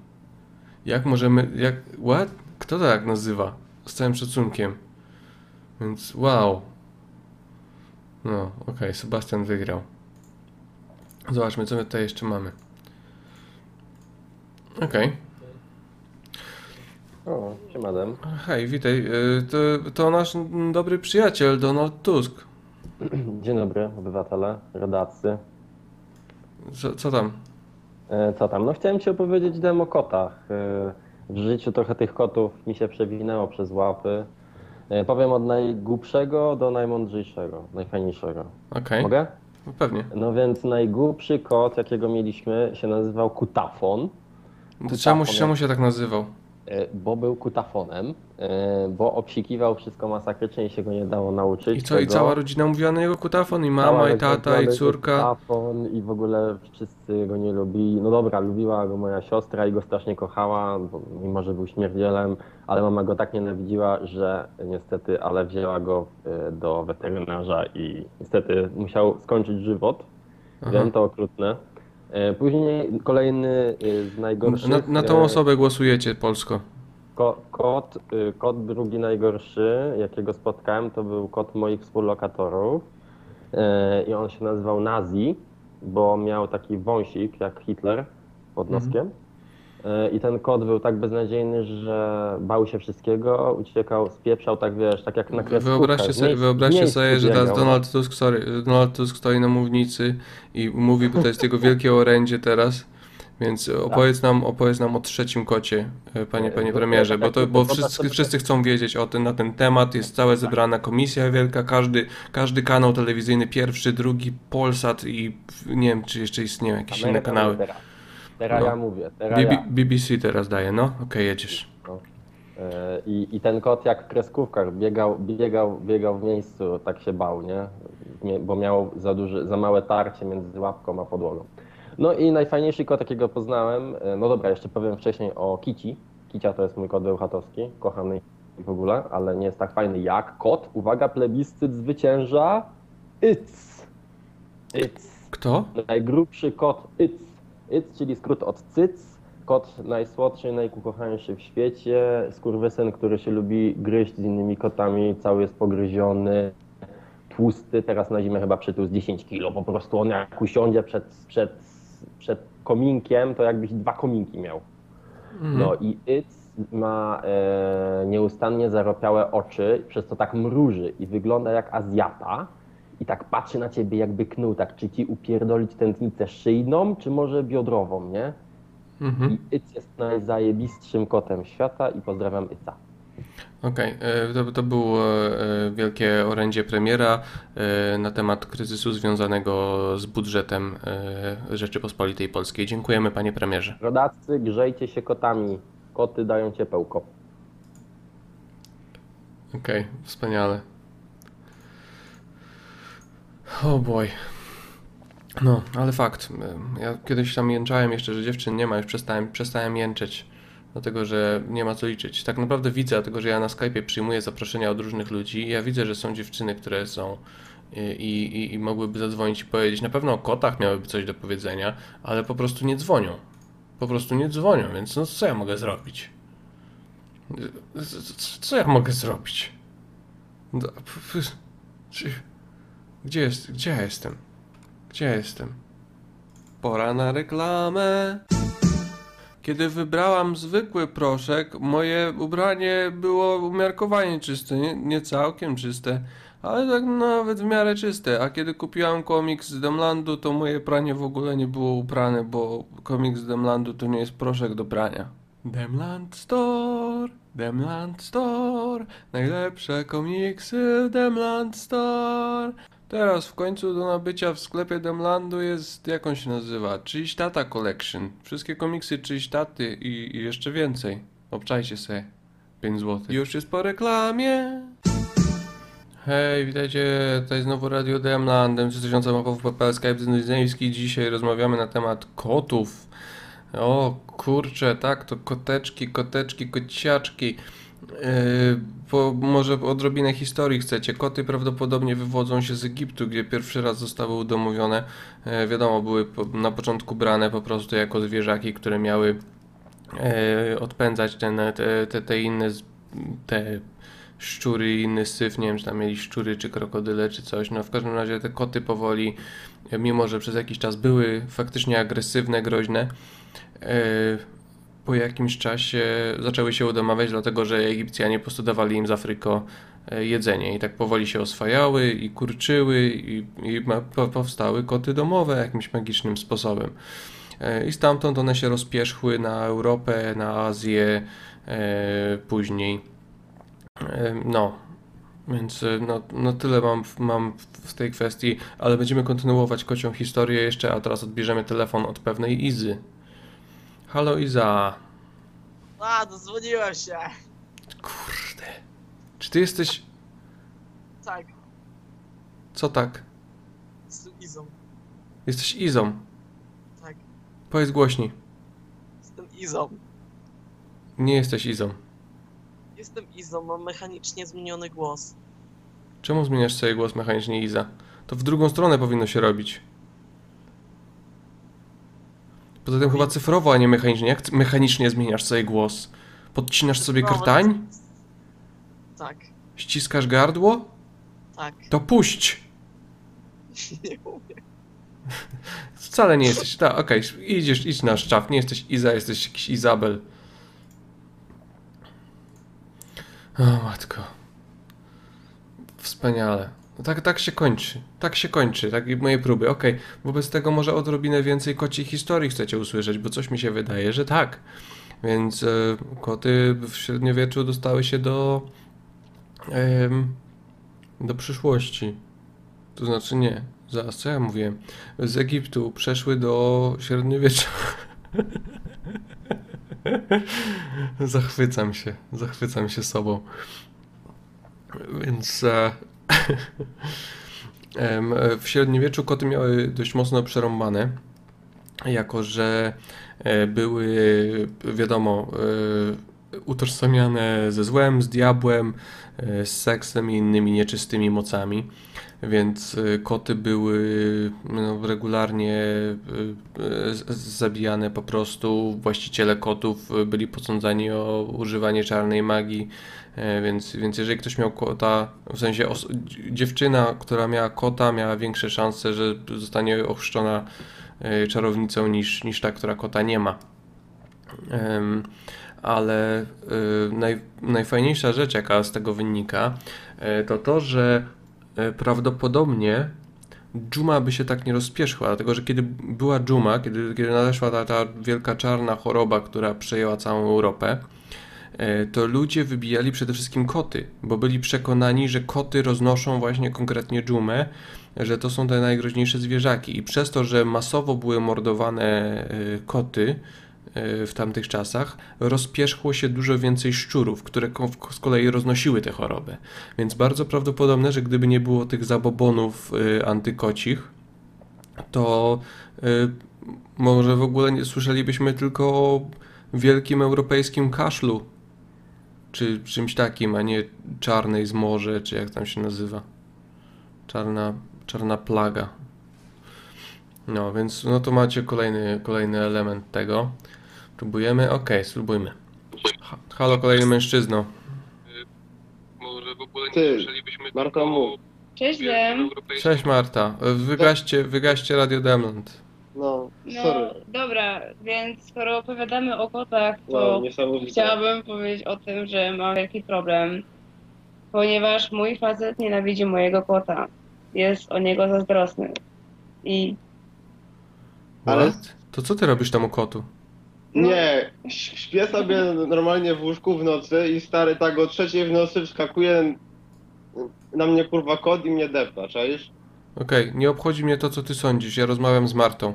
S1: What? Kto tak nazywa? Z całym szacunkiem. Więc wow. No, okej, Sebastian wygrał. Zobaczmy, co my tutaj jeszcze mamy. Okej.
S10: O, siemadem.
S1: Hej, witaj. To nasz dobry przyjaciel Donald Tusk.
S10: Dzień dobry, obywatele, rodacy.
S1: Co tam?
S10: Co tam? No chciałem ci opowiedzieć o kotach. W życiu trochę tych kotów mi się przewinęło przez łapy. Powiem od najgłupszego do najmądrzejszego, najfajniejszego.
S1: Okej.
S10: Mogę?
S1: No pewnie.
S10: No więc najgłupszy kot, jakiego mieliśmy, się nazywał Kutafon.
S1: To czemu się tak nazywał?
S10: Bo był kutafonem, bo obsikiwał wszystko masakrycznie i się go nie dało nauczyć.
S1: I co, i cała rodzina mówiła na niego kutafon? I mama, i tata, i córka?
S10: Kutafon i w ogóle wszyscy go nie lubili. No dobra, lubiła go moja siostra i go strasznie kochała, mimo że był śmierdzielem, ale mama go tak nienawidziła, że niestety, ale wzięła go do weterynarza i niestety musiał skończyć żywot.
S1: Aha.
S10: Wiem, to okrutne. Później kolejny z najgorszych...
S1: Na tą osobę głosujecie, Polsko.
S10: Kot drugi najgorszy, jakiego spotkałem, to był kot moich współlokatorów. I on się nazywał Nazi, bo miał taki wąsik jak Hitler pod noskiem. I ten kot był tak beznadziejny, że bał się wszystkiego, uciekał, spieprzał, tak wiesz, tak jak na kreskówkach.
S1: Wyobraźcie sobie, że teraz Donald Tusk stoi na mównicy i mówi, bo to jest jego wielkie orędzie teraz, Więc opowiedz nam o trzecim kocie, panie premierze, bo wszyscy chcą wiedzieć na ten temat. Jest cała zebrana komisja wielka, każdy kanał telewizyjny, pierwszy, drugi, Polsat i nie wiem, czy jeszcze istnieją jakieś inne kanały.
S10: Teraz
S1: No.
S10: ja mówię.
S1: BBC teraz daje, no? Okej, jedziesz.
S10: No. I ten kot jak w kreskówkach biegał w miejscu, tak się bał, nie? Bo miał za małe tarcie między łapką a podłogą. No i najfajniejszy kot, jakiego poznałem, no dobra, jeszcze powiem wcześniej o Kici. Kicia to jest mój kot bełchatowski, kochany w ogóle, ale nie jest tak fajny jak kot. Uwaga, plebiscyt zwycięża Ic.
S1: Kto?
S10: Najgrubszy kot Ic. Ic, czyli skrót od cyc. Kot najsłodszy, najukochańszy w świecie. Skurwysyn, który się lubi gryźć z innymi kotami, cały jest pogryziony, tłusty. Teraz na zimę chyba przytył z 10 kilo. Po prostu on jak usiądzie przed kominkiem, to jakbyś 2 kominki miał. No i Ic ma nieustannie zaropiałe oczy, przez co tak mruży i wygląda jak Azjata. I tak patrzy na ciebie jakby knuł, tak czy ci upierdolić tętnicę szyjną, czy może biodrową, nie? I Ic jest najzajebistszym kotem świata i pozdrawiam Ica.
S1: Okej, to było wielkie orędzie premiera na temat kryzysu związanego z budżetem Rzeczypospolitej Polskiej. Dziękujemy, panie premierze.
S10: Rodacy, grzejcie się kotami. Koty dają ciepełko.
S1: Okej, wspaniale. Oh boy. No, ale fakt. Ja kiedyś tam jęczałem jeszcze, że dziewczyn nie ma, już przestałem jęczeć. Dlatego, że nie ma co liczyć. Tak naprawdę widzę, dlatego że ja na Skype'ie przyjmuję zaproszenia od różnych ludzi i ja widzę, że są dziewczyny, które są i mogłyby zadzwonić i powiedzieć. Na pewno o kotach miałyby coś do powiedzenia, ale po prostu nie dzwonią. Więc no co ja mogę zrobić? Co ja mogę zrobić? Gdzie ja jestem? Gdzie ja jestem? Pora na reklamę. Kiedy wybrałam zwykły proszek, moje ubranie było umiarkowanie czyste, nie całkiem czyste, ale tak nawet w miarę czyste. A kiedy kupiłam komiks z Demlandu, to moje pranie w ogóle nie było uprane, bo komiks z Demlandu to nie jest proszek do prania. Demland Store, najlepsze komiksy w Demland Store. Teraz w końcu do nabycia w sklepie Demlandu jest, jak on się nazywa? Czyjś Tata Collection. Wszystkie komiksy Czyjś Taty i jeszcze więcej. Obczajcie sobie. 5 zł. Już jest po reklamie. Hej, witajcie, tutaj znowu Radio Demland, 3000 mapów.pl, Skype Znyjski. Dzisiaj rozmawiamy na temat kotów. O kurczę, tak, to koteczki, kociaczki. Może odrobinę historii chcecie. Koty prawdopodobnie wywodzą się z Egiptu, gdzie pierwszy raz zostały udomowione. Wiadomo, były na początku brane po prostu jako zwierzaki, które miały odpędzać te szczury i inny syf. Nie wiem, czy tam mieli szczury, czy krokodyle, czy coś. No w każdym razie te koty powoli, mimo że przez jakiś czas były faktycznie agresywne, groźne, po jakimś czasie zaczęły się udomawiać, dlatego że Egipcjanie po prostu dawali im z Afryko jedzenie i tak powoli się oswajały i kurczyły i powstały koty domowe jakimś magicznym sposobem. I stamtąd one się rozpierzchły na Europę, na Azję później. No, więc no tyle mam w tej kwestii, ale będziemy kontynuować kocią historię jeszcze, a teraz odbierzemy telefon od pewnej Izy. Halo Iza.
S11: Dozwoniłem się.
S1: Kurde. Czy ty jesteś...
S11: Tak,
S1: Co tak?
S11: jestem Izą.
S1: Jesteś Izą.
S11: Tak,
S1: Powiedz głośniej.
S11: jestem Izą.
S1: Nie jesteś Izą.
S11: Jestem Izą, mam mechanicznie zmieniony głos.
S1: Czemu zmieniasz sobie głos mechanicznie, Iza? To w drugą stronę powinno się robić. Poza tym chyba cyfrowo, a nie mechanicznie. Jak mechanicznie zmieniasz sobie głos? Podcinasz sobie krtań?
S11: Tak,
S1: Ściskasz gardło?
S11: tak.
S1: To puść!
S11: Nie umiem.
S1: Wcale nie jesteś... Tak, okej, idź na szczaw. Nie jesteś Iza, jesteś jakiś Izabel. O matko. Wspaniale. Tak się kończy. Tak się kończy, tak i moje próby. Okej, wobec tego może odrobinę więcej kociej historii chcecie usłyszeć, bo coś mi się wydaje, że tak. Więc koty w średniowieczu dostały się do przyszłości. To znaczy nie. Zaraz, co ja mówiłem? Z Egiptu przeszły do średniowiecza. Zachwycam się sobą. Więc w średniowieczu koty miały dość mocno przerąbane, jako że były, wiadomo, utożsamiane ze złem, z diabłem, z seksem i innymi nieczystymi mocami. Więc koty były regularnie zabijane po prostu. Właściciele kotów byli posądzani o używanie czarnej magii. Więc jeżeli ktoś miał kota, w sensie dziewczyna, która miała kota, miała większe szanse, że zostanie ochrzczona czarownicą niż ta, która kota nie ma. Ale najfajniejsza rzecz, jaka z tego wynika, to, że prawdopodobnie dżuma by się tak nie rozpieszła, dlatego że kiedy była dżuma, kiedy nadeszła ta wielka czarna choroba, która przejęła całą Europę, to ludzie wybijali przede wszystkim koty, bo byli przekonani, że koty roznoszą właśnie konkretnie dżumę, że to są te najgroźniejsze zwierzaki i przez to, że masowo były mordowane koty w tamtych czasach, rozpierzchło się dużo więcej szczurów, które z kolei roznosiły tę chorobę. Więc bardzo prawdopodobne, że gdyby nie było tych zabobonów antykocich, to może w ogóle nie słyszelibyśmy tylko o wielkim europejskim kaszlu, czy czymś takim, a nie czarnej zmorze, czy jak tam się nazywa. Czarna plaga. No, więc no to macie kolejny element tego. Próbujemy? Okej, spróbujmy. Halo, kolejny mężczyzno. Może w ogóle nie słyszelibyśmy
S10: Marta, mów.
S12: Cześć, wiem.
S1: Cześć Marta, wygaście Radio Demland.
S10: No,
S12: No, dobra, więc skoro opowiadamy o kotach, to chciałabym powiedzieć o tym, że mam wielki problem, ponieważ mój facet nienawidzi mojego kota. Jest o niego zazdrosny. I...
S10: Ale-
S1: To co ty robisz temu kotu?
S10: Nie, śpię sobie normalnie w łóżku w nocy i stary tak o 3 w nocy wskakuje na mnie kurwa kot i mnie depta, czaisz?
S1: Okej, nie obchodzi mnie to, co ty sądzisz, ja rozmawiam z Martą.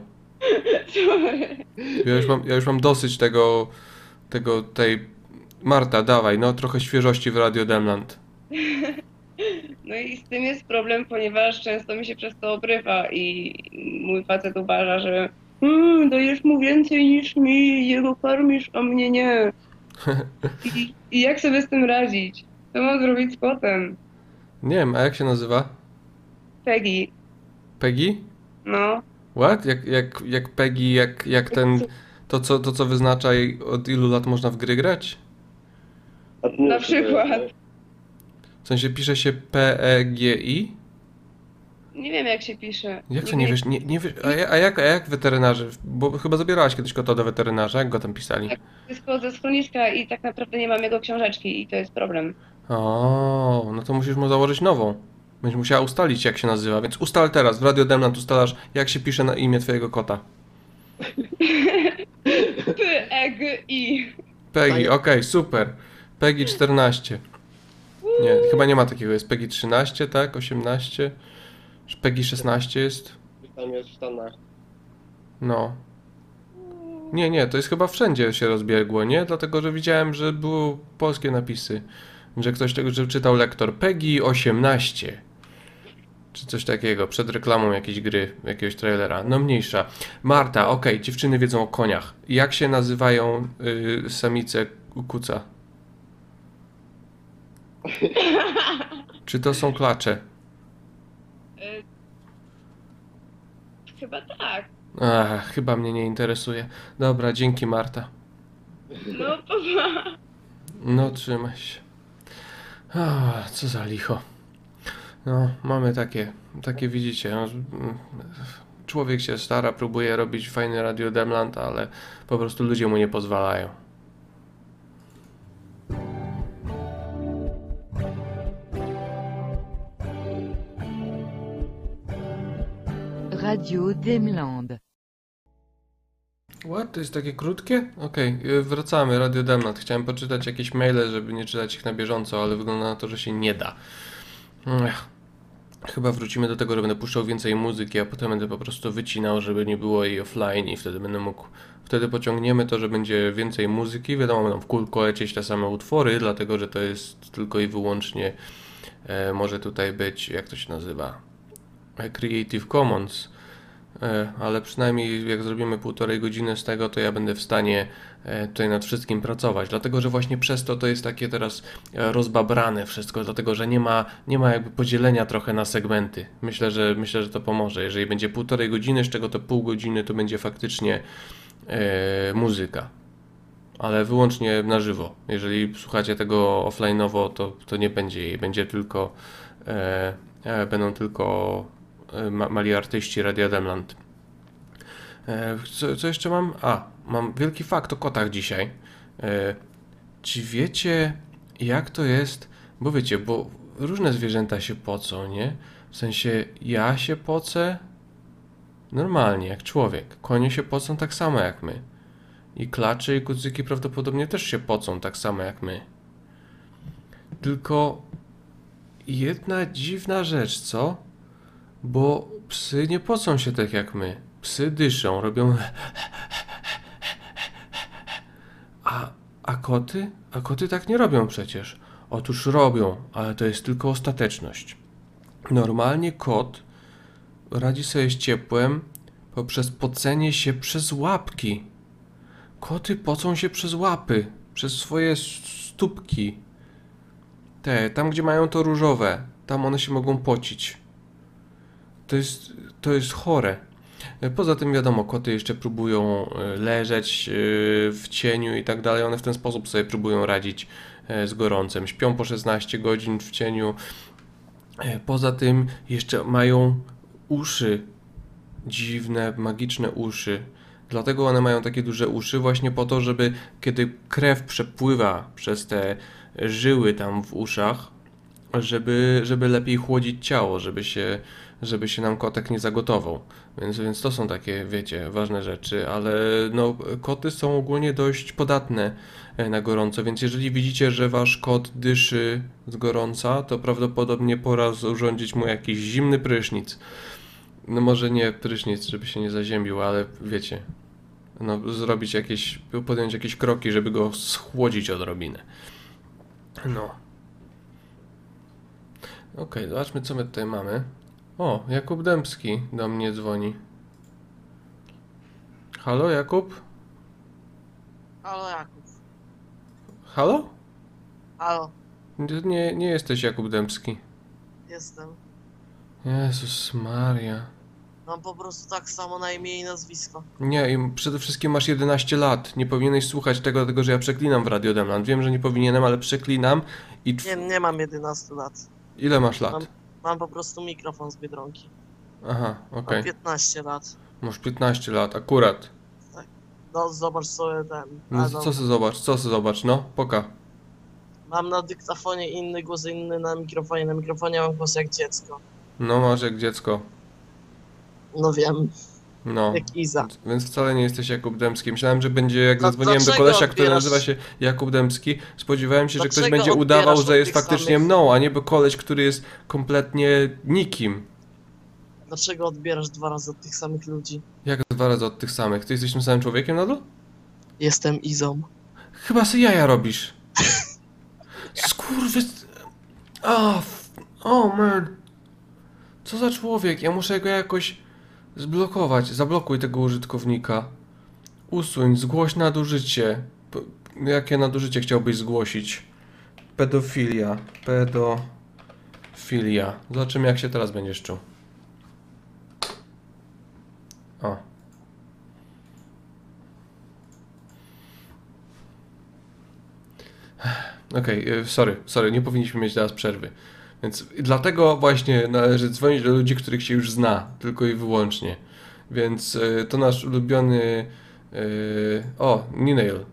S1: Ja już mam dosyć tej... Marta, dawaj, no trochę świeżości w Radio Demland.
S12: No i z tym jest problem, ponieważ często mi się przez to obrywa i mój facet uważa, że dajesz mu więcej niż mi, jego karmisz, a mnie nie. I jak sobie z tym radzić? Co mam zrobić z kotem?
S1: Nie wiem, a jak się nazywa?
S12: Peggy.
S1: Peggy?
S12: No.
S1: What? Jak Peggy, jak ten... To co wyznacza od ilu lat można w gry grać?
S12: Na przykład.
S1: W sensie pisze się P-E-G-I?
S12: Nie wiem jak się pisze.
S1: Jak to nie wiesz? Nie wiesz? A jak weterynarze? Bo chyba zabierałaś kiedyś kota do weterynarza, jak go tam pisali?
S12: Tak, jest ze schroniska i tak naprawdę nie mam jego książeczki i to jest problem.
S1: O, no to musisz mu założyć nową. Będziesz musiała ustalić, jak się nazywa, więc ustal teraz, w Radio Demland ustalasz, jak się pisze na imię twojego kota.
S12: P-E-G-I.
S1: Peggy, okej, super. Peggy 14. Nie, chyba nie ma takiego, jest Peggy 13, tak? 18? Czy Peggy 16 jest?
S10: Tam jest w Stanach.
S1: No. Nie, to jest chyba wszędzie się rozbiegło, nie? Dlatego, że widziałem, że były polskie napisy. Że ktoś tego że czytał lektor Peggy 18. Czy coś takiego, przed reklamą jakiejś gry, jakiegoś trailera. No mniejsza. Marta, okej, dziewczyny wiedzą o koniach. Jak się nazywają samice kuca? Czy to są klacze?
S12: Chyba tak.
S1: Chyba mnie nie interesuje. Dobra, dzięki Marta.
S12: No to
S1: No trzymaj się. Co za licho. No, mamy takie widzicie. No, człowiek się stara, próbuje robić fajny Radio Demland, ale po prostu ludzie mu nie pozwalają.
S13: Radio Demland.
S1: What? To jest takie krótkie? Okej, wracamy, Radio Demland. Chciałem poczytać jakieś maile, żeby nie czytać ich na bieżąco, ale wygląda na to, że się nie da. Chyba wrócimy do tego, że będę puszczał więcej muzyki, a potem będę po prostu wycinał, żeby nie było jej offline i wtedy będę mógł... Wtedy pociągniemy to, że będzie więcej muzyki. Wiadomo, będą w kółko lecieć te same utwory, dlatego że to jest tylko i wyłącznie... może tutaj być, jak to się nazywa? Creative Commons. Ale przynajmniej jak zrobimy 1,5 godziny z tego, to ja będę w stanie tutaj nad wszystkim pracować, dlatego że właśnie przez to jest takie teraz rozbabrane wszystko, dlatego że nie ma jakby podzielenia trochę na segmenty. Myślę, że to pomoże. Jeżeli będzie 1,5 godziny, z czego to pół godziny to będzie faktycznie muzyka, ale wyłącznie na żywo. Jeżeli słuchacie tego offline'owo, to nie będzie jej, będzie tylko będą tylko mali artyści Radia Demland. Co jeszcze mam? Mam wielki fakt o kotach dzisiaj. Czy wiecie, jak to jest? Bo wiecie, bo różne zwierzęta się pocą, nie? W sensie ja się pocę normalnie, jak człowiek. Konie się pocą tak samo jak my. I klacze i kucyki prawdopodobnie też się pocą tak samo jak my. Tylko jedna dziwna rzecz, co? Bo psy nie pocą się tak jak my. Psy dyszą, robią... A koty? A koty tak nie robią przecież. Otóż robią, ale to jest tylko ostateczność. Normalnie kot radzi sobie z ciepłem poprzez pocenie się przez łapki. Koty pocą się przez łapy, przez swoje stópki. Tam gdzie mają to różowe, tam one się mogą pocić. To jest chore. Poza tym wiadomo, koty jeszcze próbują leżeć w cieniu i tak dalej. One w ten sposób sobie próbują radzić z gorącem. Śpią po 16 godzin w cieniu. Poza tym jeszcze mają uszy. Dziwne, magiczne uszy. Dlatego one mają takie duże uszy właśnie po to, żeby kiedy krew przepływa przez te żyły tam w uszach, żeby lepiej chłodzić ciało, żeby się nam kotek nie zagotował. Więc to są takie, wiecie, ważne rzeczy, ale no, koty są ogólnie dość podatne na gorąco, więc jeżeli widzicie, że wasz kot dyszy z gorąca, to prawdopodobnie pora urządzić mu jakiś zimny prysznic. No może nie prysznic, żeby się nie zaziębił, ale wiecie, no podjąć jakieś kroki, żeby go schłodzić odrobinę. No. Okej, zobaczmy co my tutaj mamy. O, Jakub Dębski do mnie dzwoni. Halo, Jakub?
S11: Halo, Jakub.
S1: Halo?
S11: Halo,
S1: Nie jesteś Jakub Dębski.
S11: jestem.
S1: Jezus Maria.
S11: Mam po prostu tak samo na imię i nazwisko.
S1: Nie, i przede wszystkim masz 11 lat. Nie powinieneś słuchać tego, że ja przeklinam w Radio Demland. Wiem, że nie powinienem, ale przeklinam i...
S11: Nie mam 11 lat.
S1: Ile masz lat?
S11: Mam po prostu mikrofon z Biedronki.
S1: Aha, okej.
S11: Mam 15 lat.
S1: Masz 15 lat, akurat.
S11: Tak. No zobacz sobie ten.
S1: No, co se zobacz, no, poka.
S11: Mam na dyktafonie inny głos, inny na mikrofonie. Na mikrofonie mam głos jak dziecko.
S1: No, masz jak dziecko.
S11: No wiem.
S1: No.
S11: Jak Iza.
S1: Więc wcale nie jesteś Jakub Dębski. Myślałem, że będzie, jak
S11: No
S1: zadzwoniłem do
S11: dlaczego
S1: kolesia, który
S11: odbierasz?
S1: nazywa się Jakub Dębski, spodziewałem się, że ktoś
S11: Dlaczego
S1: będzie udawał,
S11: odbierasz
S1: że
S11: od
S1: jest
S11: tych
S1: faktycznie
S11: samych?
S1: mną, a nie koleś, który jest kompletnie nikim.
S11: Dlaczego odbierasz 2 razy od tych samych ludzi?
S1: Jak 2 razy od tych samych? Ty jesteś tym samym człowiekiem nadal?
S11: Jestem Izą.
S1: Chyba sobie jaja robisz. Oh man. Co za człowiek? Ja muszę go jakoś zblokować. Zablokuj tego użytkownika. Usuń, zgłoś nadużycie. Jakie nadużycie chciałbyś zgłosić? Pedofilia. Zobaczymy, jak się teraz będziesz czuł. O. Okej, sorry, nie powinniśmy mieć teraz przerwy. Więc dlatego właśnie należy dzwonić do ludzi, których się już zna, tylko i wyłącznie. Więc to nasz ulubiony... Ninail.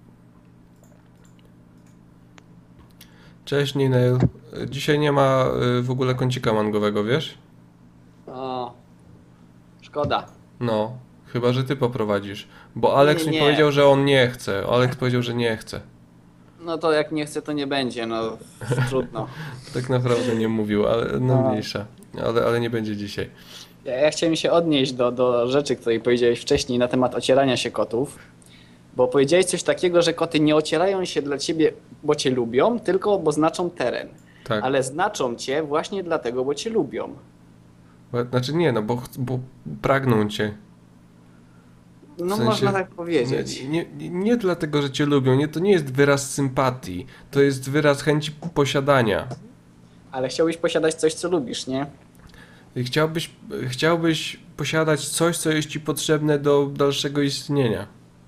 S1: Cześć Ninail. Dzisiaj nie ma w ogóle kącika mangowego, wiesz?
S13: Szkoda.
S1: No, chyba, że ty poprowadzisz. Bo Alex mi
S13: Nie.
S1: powiedział, że on nie chce. Alex powiedział, że nie chce.
S13: No to jak nie chce, to nie będzie, no trudno.
S1: Tak naprawdę nie mówił, ale no
S13: No.
S1: mniejsza. Ale nie będzie dzisiaj.
S13: Ja chciałem się odnieść do rzeczy, której powiedziałeś wcześniej na temat ocierania się kotów. Bo powiedziałeś coś takiego, że koty nie ocierają się dla ciebie, bo cię lubią, tylko bo znaczą teren.
S1: Tak.
S13: Ale znaczą cię właśnie dlatego, bo cię lubią.
S1: Znaczy nie, no bo pragną cię.
S13: No
S1: W sensie,
S13: można tak powiedzieć.
S1: Nie dlatego, że cię lubią. Nie, to nie jest wyraz sympatii. To jest wyraz chęci posiadania.
S13: Ale chciałbyś posiadać coś, co lubisz, nie?
S1: Chciałbyś posiadać coś, co jest ci potrzebne do dalszego istnienia.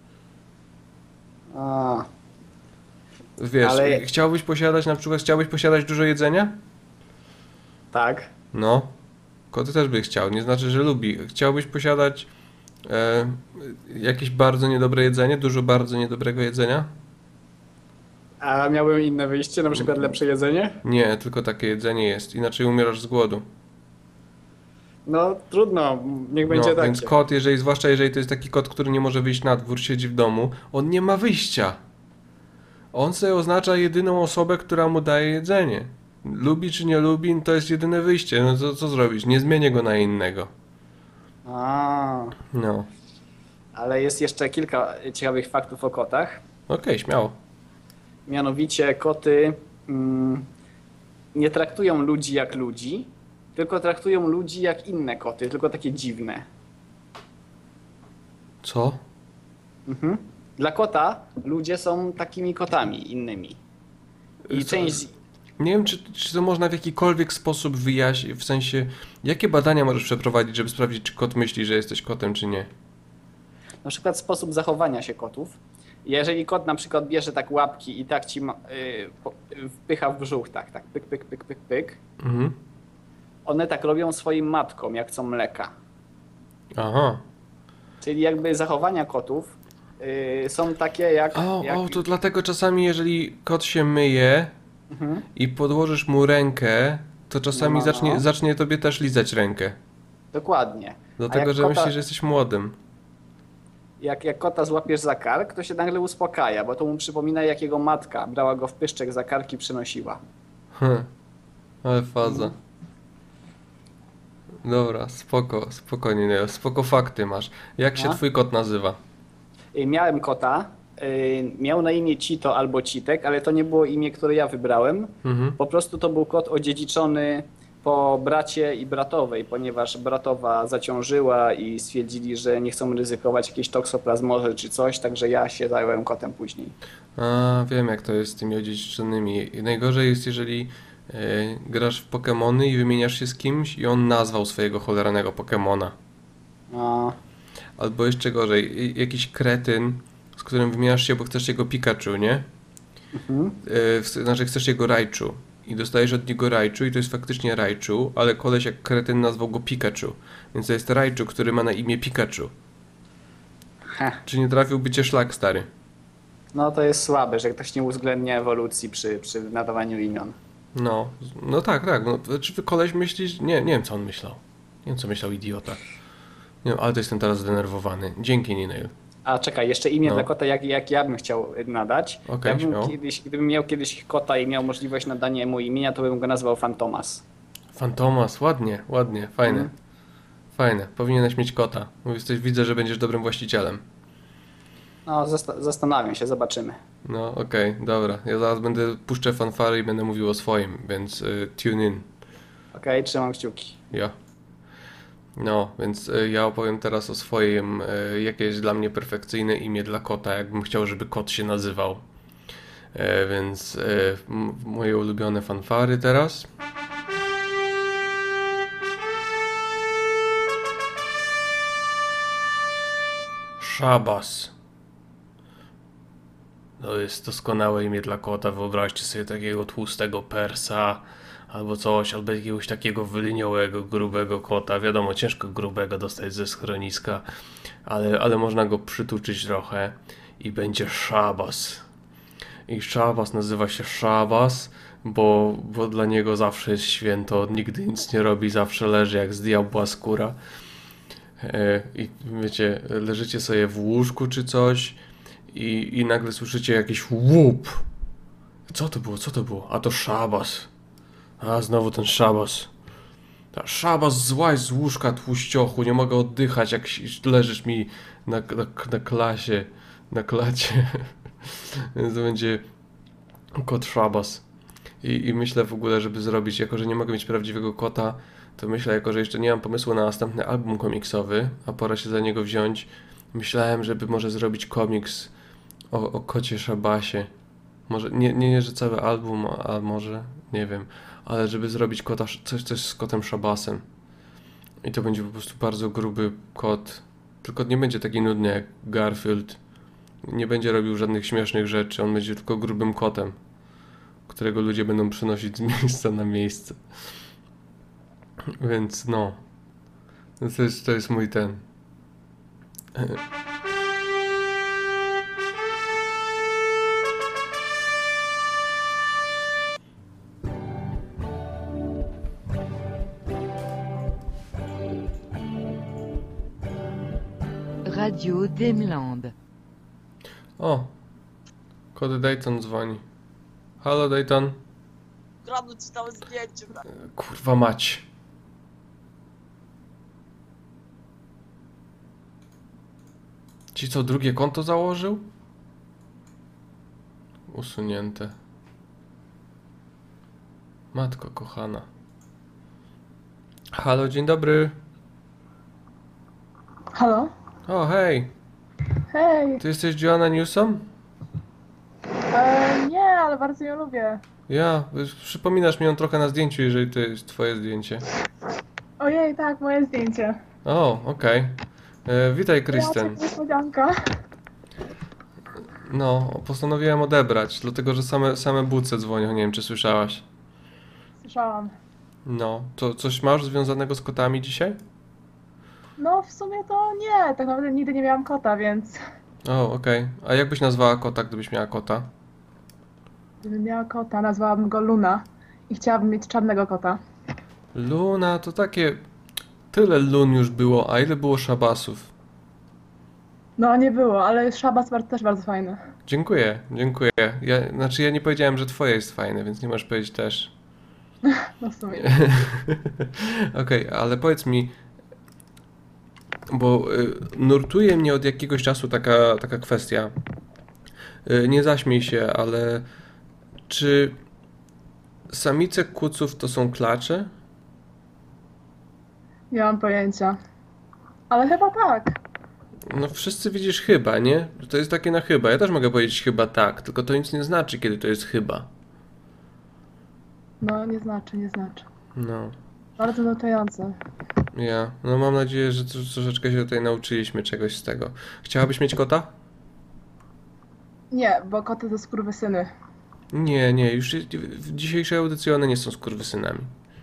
S13: A,
S1: Wiesz,
S13: Ale-
S1: chciałbyś posiadać dużo jedzenia?
S13: tak.
S1: No. Koty też by chciał, nie znaczy, że lubi. Chciałbyś posiadać jakieś bardzo niedobre jedzenie, dużo bardzo niedobrego jedzenia?
S13: A miałbym inne wyjście, na przykład lepsze jedzenie?
S1: Nie, tylko takie jedzenie jest, inaczej umierasz z głodu.
S13: No trudno, niech będzie
S1: No,
S13: tak.
S1: więc kot, zwłaszcza jeżeli to jest taki kot, który nie może wyjść na dwór, siedzi w domu, on nie ma wyjścia. On sobie oznacza jedyną osobę, która mu daje jedzenie. Lubi czy nie lubi, to jest jedyne wyjście. No to co zrobić? Nie zmienię go na innego.
S13: A,
S1: No.
S13: ale jest jeszcze kilka ciekawych faktów o kotach.
S1: Okej, śmiało.
S13: Mianowicie koty nie traktują ludzi jak ludzi, tylko traktują ludzi jak inne koty, tylko takie dziwne.
S1: Co?
S13: Mhm. Dla kota ludzie są takimi kotami innymi. I
S1: Co?
S13: część...
S1: Nie wiem, czy to można w jakikolwiek sposób wyjaśnić, w sensie, jakie badania możesz przeprowadzić, żeby sprawdzić, czy kot myśli, że jesteś kotem, czy nie?
S13: Na przykład sposób zachowania się kotów. Jeżeli kot na przykład bierze tak łapki i tak ci wpycha w brzuch, tak, pyk, pyk, pyk, pyk, pyk,
S1: Mhm.
S13: one tak robią swoim matkom, jak chcą mleka.
S1: Aha.
S13: Czyli jakby zachowania kotów są takie jak...
S1: To dlatego czasami, jeżeli kot się myje
S13: Mhm.
S1: i podłożysz mu rękę, to czasami
S13: No.
S1: zacznie tobie też lizać rękę.
S13: Dokładnie.
S1: Dlatego, że myśli, że jesteś młodym.
S13: Jak kota złapiesz za kark, to się nagle uspokaja, bo to mu przypomina, jak jego matka brała go w pyszczek za kark i przynosiła.
S1: Ale faza. Dobra, spokojnie, Neo. Spoko fakty masz. Jak się
S13: No.
S1: twój kot nazywa?
S13: Miałem kota, miał na imię Cito albo Citek, ale to nie było imię, które ja wybrałem.
S1: Mhm.
S13: Po prostu to był kot odziedziczony po bracie i bratowej, ponieważ bratowa zaciążyła i stwierdzili, że nie chcą ryzykować jakiejś toksoplazmozy czy coś, także ja się zająłem kotem później.
S1: Wiem jak to jest z tymi odziedziczonymi. Najgorzej jest, jeżeli grasz w Pokemony i wymieniasz się z kimś i on nazwał swojego cholernego Pokemona.
S13: No,
S1: Albo jeszcze gorzej, jakiś kretyn, z którym wymieniasz się, bo chcesz jego Pikachu, nie? Znaczy chcesz jego Raichu i dostajesz od niego Raichu i to jest faktycznie Raichu, ale koleś jak kretyn nazwał go Pikachu, więc to jest Raichu, który ma na imię Pikachu. Czy nie trafiłby cię szlak, stary?
S13: no to jest słabe, że ktoś nie uwzględnia ewolucji przy nadawaniu imion.
S1: No tak. No, czy koleś myślisz? Nie wiem co on myślał. Nie wiem co myślał idiota. Nie wiem, ale to jestem teraz zdenerwowany. Dzięki, Ninail.
S13: A czekaj, jeszcze imię
S1: No.
S13: dla kota, jak ja bym chciał nadać.
S1: Okej,
S13: Ja bym
S1: śmiało.
S13: gdybym miał kiedyś kota i miał możliwość nadania mu imienia, to bym go nazwał Fantomas.
S1: Fantomas, ładnie, fajne. Fajne, powinieneś mieć kota. Widzę, że będziesz dobrym właścicielem.
S13: No, zastanawiam się, zobaczymy.
S1: No okej, dobra. Ja zaraz puszczę fanfary i będę mówił o swoim, więc tune in.
S13: Okej, trzymam kciuki.
S1: Ja. No, więc ja opowiem teraz o swoim, jakie jest dla mnie perfekcyjne imię dla kota, jakbym chciał, żeby kot się nazywał. Więc moje ulubione fanfary teraz. Szabas. To jest doskonałe imię dla kota. Wyobraźcie sobie takiego tłustego persa albo coś, albo jakiegoś takiego wyliniałego, grubego kota. Wiadomo, ciężko grubego dostać ze schroniska, ale można go przytuczyć trochę i będzie Szabas. I Szabas nazywa się Szabas, bo dla niego zawsze jest święto, nigdy nic nie robi, zawsze leży jak z diabła skóra. I wiecie, leżycie sobie w łóżku czy coś i nagle słyszycie jakiś łup. Co to było? Co to było? A to szabas. A znowu ten szabas. Ta szabas, złaź z łóżka, tłuściochu, nie mogę oddychać, jak leżysz mi na klasie, na klacie. Więc to będzie kot szabas. I myślę w ogóle, żeby zrobić, jako że nie mogę mieć prawdziwego kota, to myślę, jako że jeszcze nie mam pomysłu na następny album komiksowy, a pora się za niego wziąć, myślałem, żeby może zrobić komiks o kocie szabasie. Może, nie, że cały album, a może, nie wiem, ale żeby zrobić kota, coś z kotem szabasem. I to będzie po prostu bardzo gruby kot, tylko nie będzie taki nudny jak Garfield. Nie będzie robił żadnych śmiesznych rzeczy, on będzie tylko grubym kotem, którego ludzie będą przenosić z miejsca na miejsce. Więc no, to jest mój ten.
S14: Radio Demland.
S1: O, kody Dayton dzwoni. Halo Dayton.
S11: Kradł ci tam zdjęcie, brat.
S1: Kurwa mać. Ci co, drugie konto założył? Usunięte. Matko kochana. Halo, dzień dobry.
S15: Halo?
S1: O, hej.
S15: Hej!
S1: Ty jesteś Joanna Newsom?
S15: Nie, ale bardzo ją lubię.
S1: Ja, przypominasz mi ją trochę na zdjęciu, jeżeli to jest twoje zdjęcie.
S15: Ojej, tak, moje zdjęcie.
S1: O, okej. Witaj, Kristen.
S15: Ja, niespodzianka.
S1: No, postanowiłem odebrać, dlatego że same buce dzwonią, nie wiem czy słyszałaś.
S15: Słyszałam.
S1: No, to coś masz związanego z kotami dzisiaj?
S15: No, w sumie to nie, tak naprawdę nigdy nie miałam kota, więc...
S1: O, okej. A jak byś nazwała kota, gdybyś miała kota?
S15: Gdybym miała kota, nazwałabym go Luna. I chciałabym mieć czarnego kota.
S1: Luna, to takie... Tyle lun już było, a ile było szabasów?
S15: No, nie było, ale szabas też bardzo fajny.
S1: Dziękuję, dziękuję. Ja nie powiedziałem, że twoje jest fajne, więc nie możesz powiedzieć też.
S15: No w sumie.
S1: Okej, ale powiedz mi, bo nurtuje mnie od jakiegoś czasu taka kwestia. Nie zaśmiej się, ale czy samice kuców to są klacze?
S15: Nie mam pojęcia. Ale chyba tak.
S1: No wszyscy widzisz chyba, nie? To jest takie na chyba. Ja też mogę powiedzieć chyba tak, tylko to nic nie znaczy, kiedy to jest chyba.
S15: No, nie znaczy, nie znaczy.
S1: No.
S15: Bardzo nutujące.
S1: No mam nadzieję, że troszeczkę się tutaj nauczyliśmy czegoś z tego. Chciałabyś mieć kota?
S15: Nie, bo koty to skurwysyny.
S1: Nie, już w dzisiejszej audycji one nie są skurwysynami.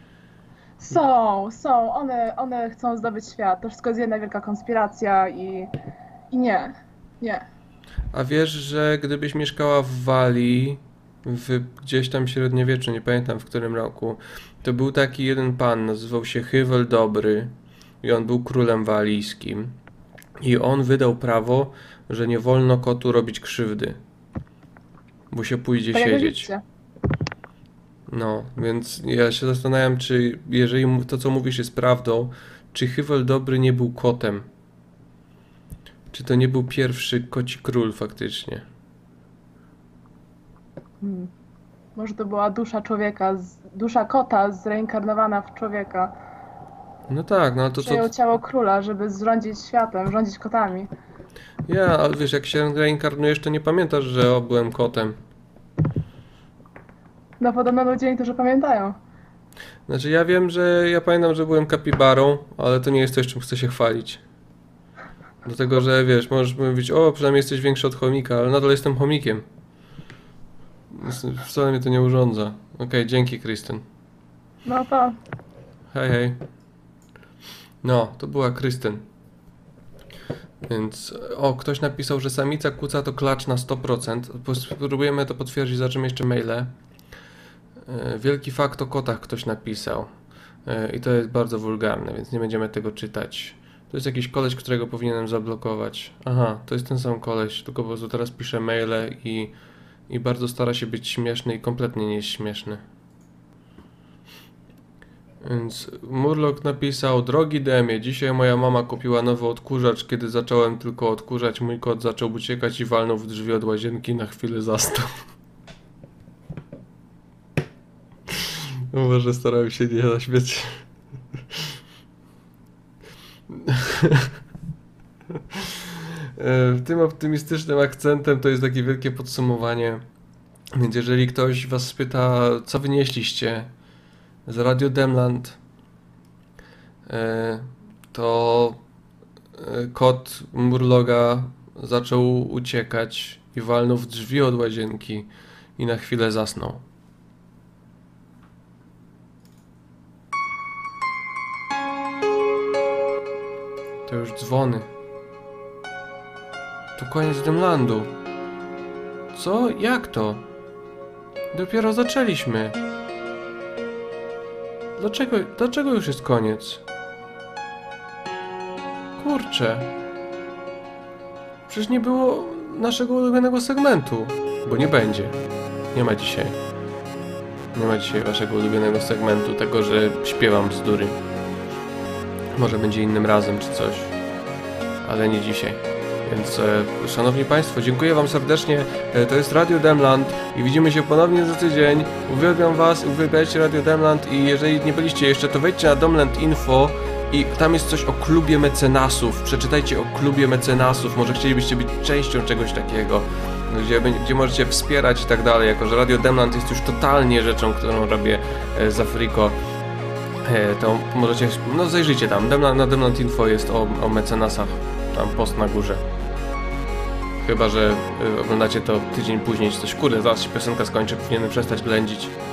S15: Są. One chcą zdobyć świat. To wszystko jest jedna wielka konspiracja i nie.
S1: A wiesz, że gdybyś mieszkała w Walii, gdzieś tam w średniowieczu, nie pamiętam w którym roku, to był taki jeden pan, nazywał się Hywel Dobry i on był królem walijskim i on wydał prawo, że nie wolno kotu robić krzywdy, bo się pójdzie siedzieć. No, więc ja się zastanawiam, czy jeżeli to, co mówisz, jest prawdą, czy Hywel Dobry nie był kotem? Czy to nie był pierwszy koci król faktycznie?
S15: Może to była dusza człowieka, dusza kota zreinkarnowana w człowieka.
S1: No tak, no to co...
S15: Przejął ciało króla, żeby rządzić światem, rządzić kotami.
S1: Ale wiesz, jak się reinkarnujesz, to nie pamiętasz, że byłem kotem.
S15: No podobno ludzie niektórzy pamiętają.
S1: Znaczy ja pamiętam, że byłem kapibarą, ale to nie jest coś, czym chcę się chwalić. Dlatego, że wiesz, możesz mówić, przynajmniej jesteś większy od chomika, ale nadal jestem chomikiem. Wcale mnie to nie urządza. Okej, dzięki, Kristen.
S15: No to...
S1: Hej. No, to była Kristen. Więc, ktoś napisał, że samica kuca to klacz na 100%. Spróbujemy to potwierdzić, zobaczymy jeszcze maile. Wielki fakt o kotach ktoś napisał. I to jest bardzo wulgarne, więc nie będziemy tego czytać. To jest jakiś koleś, którego powinienem zablokować. Aha, to jest ten sam koleś, tylko po prostu teraz pisze maile i bardzo stara się być śmieszny i kompletnie nie jest śmieszny. Więc Murloc napisał: drogi Demie, dzisiaj moja mama kupiła nowy odkurzacz. Kiedy zacząłem tylko odkurzać, mój kot zaczął uciekać i walnął w drzwi od łazienki, na chwilę zastał. Może starałem się nie zaśmiać. Tym optymistycznym akcentem to jest takie wielkie podsumowanie. Więc jeżeli ktoś was spyta, co wynieśliście z Radio Demland, to kot Murloga zaczął uciekać i walnął w drzwi od łazienki i na chwilę zasnął. To już dzwony. To koniec Demlandu. Co? Jak to? Dopiero zaczęliśmy. Dlaczego już jest koniec? Kurczę. Przecież nie było naszego ulubionego segmentu. Bo nie będzie. Nie ma dzisiaj. Nie ma dzisiaj waszego ulubionego segmentu. Tego, że śpiewam bzdury. Może będzie innym razem czy coś. Ale nie dzisiaj. Więc szanowni państwo, dziękuję wam serdecznie. To jest Radio Demland i widzimy się ponownie za tydzień. Uwielbiam was, uwielbiajcie Radio Demland i jeżeli nie byliście jeszcze, to wejdźcie na Demland Info i tam jest coś o klubie mecenasów. Przeczytajcie o klubie mecenasów. Może chcielibyście być częścią czegoś takiego, gdzie możecie wspierać i tak dalej. Jako że Radio Demland jest już totalnie rzeczą, którą robię z Afriko. To możecie, no zajrzyjcie tam. Na Demland Info jest o mecenasach. Tam post na górze. Chyba że oglądacie to tydzień później czy coś. Kurde, zaraz się piosenka skończy, powinienem przestać ględzić.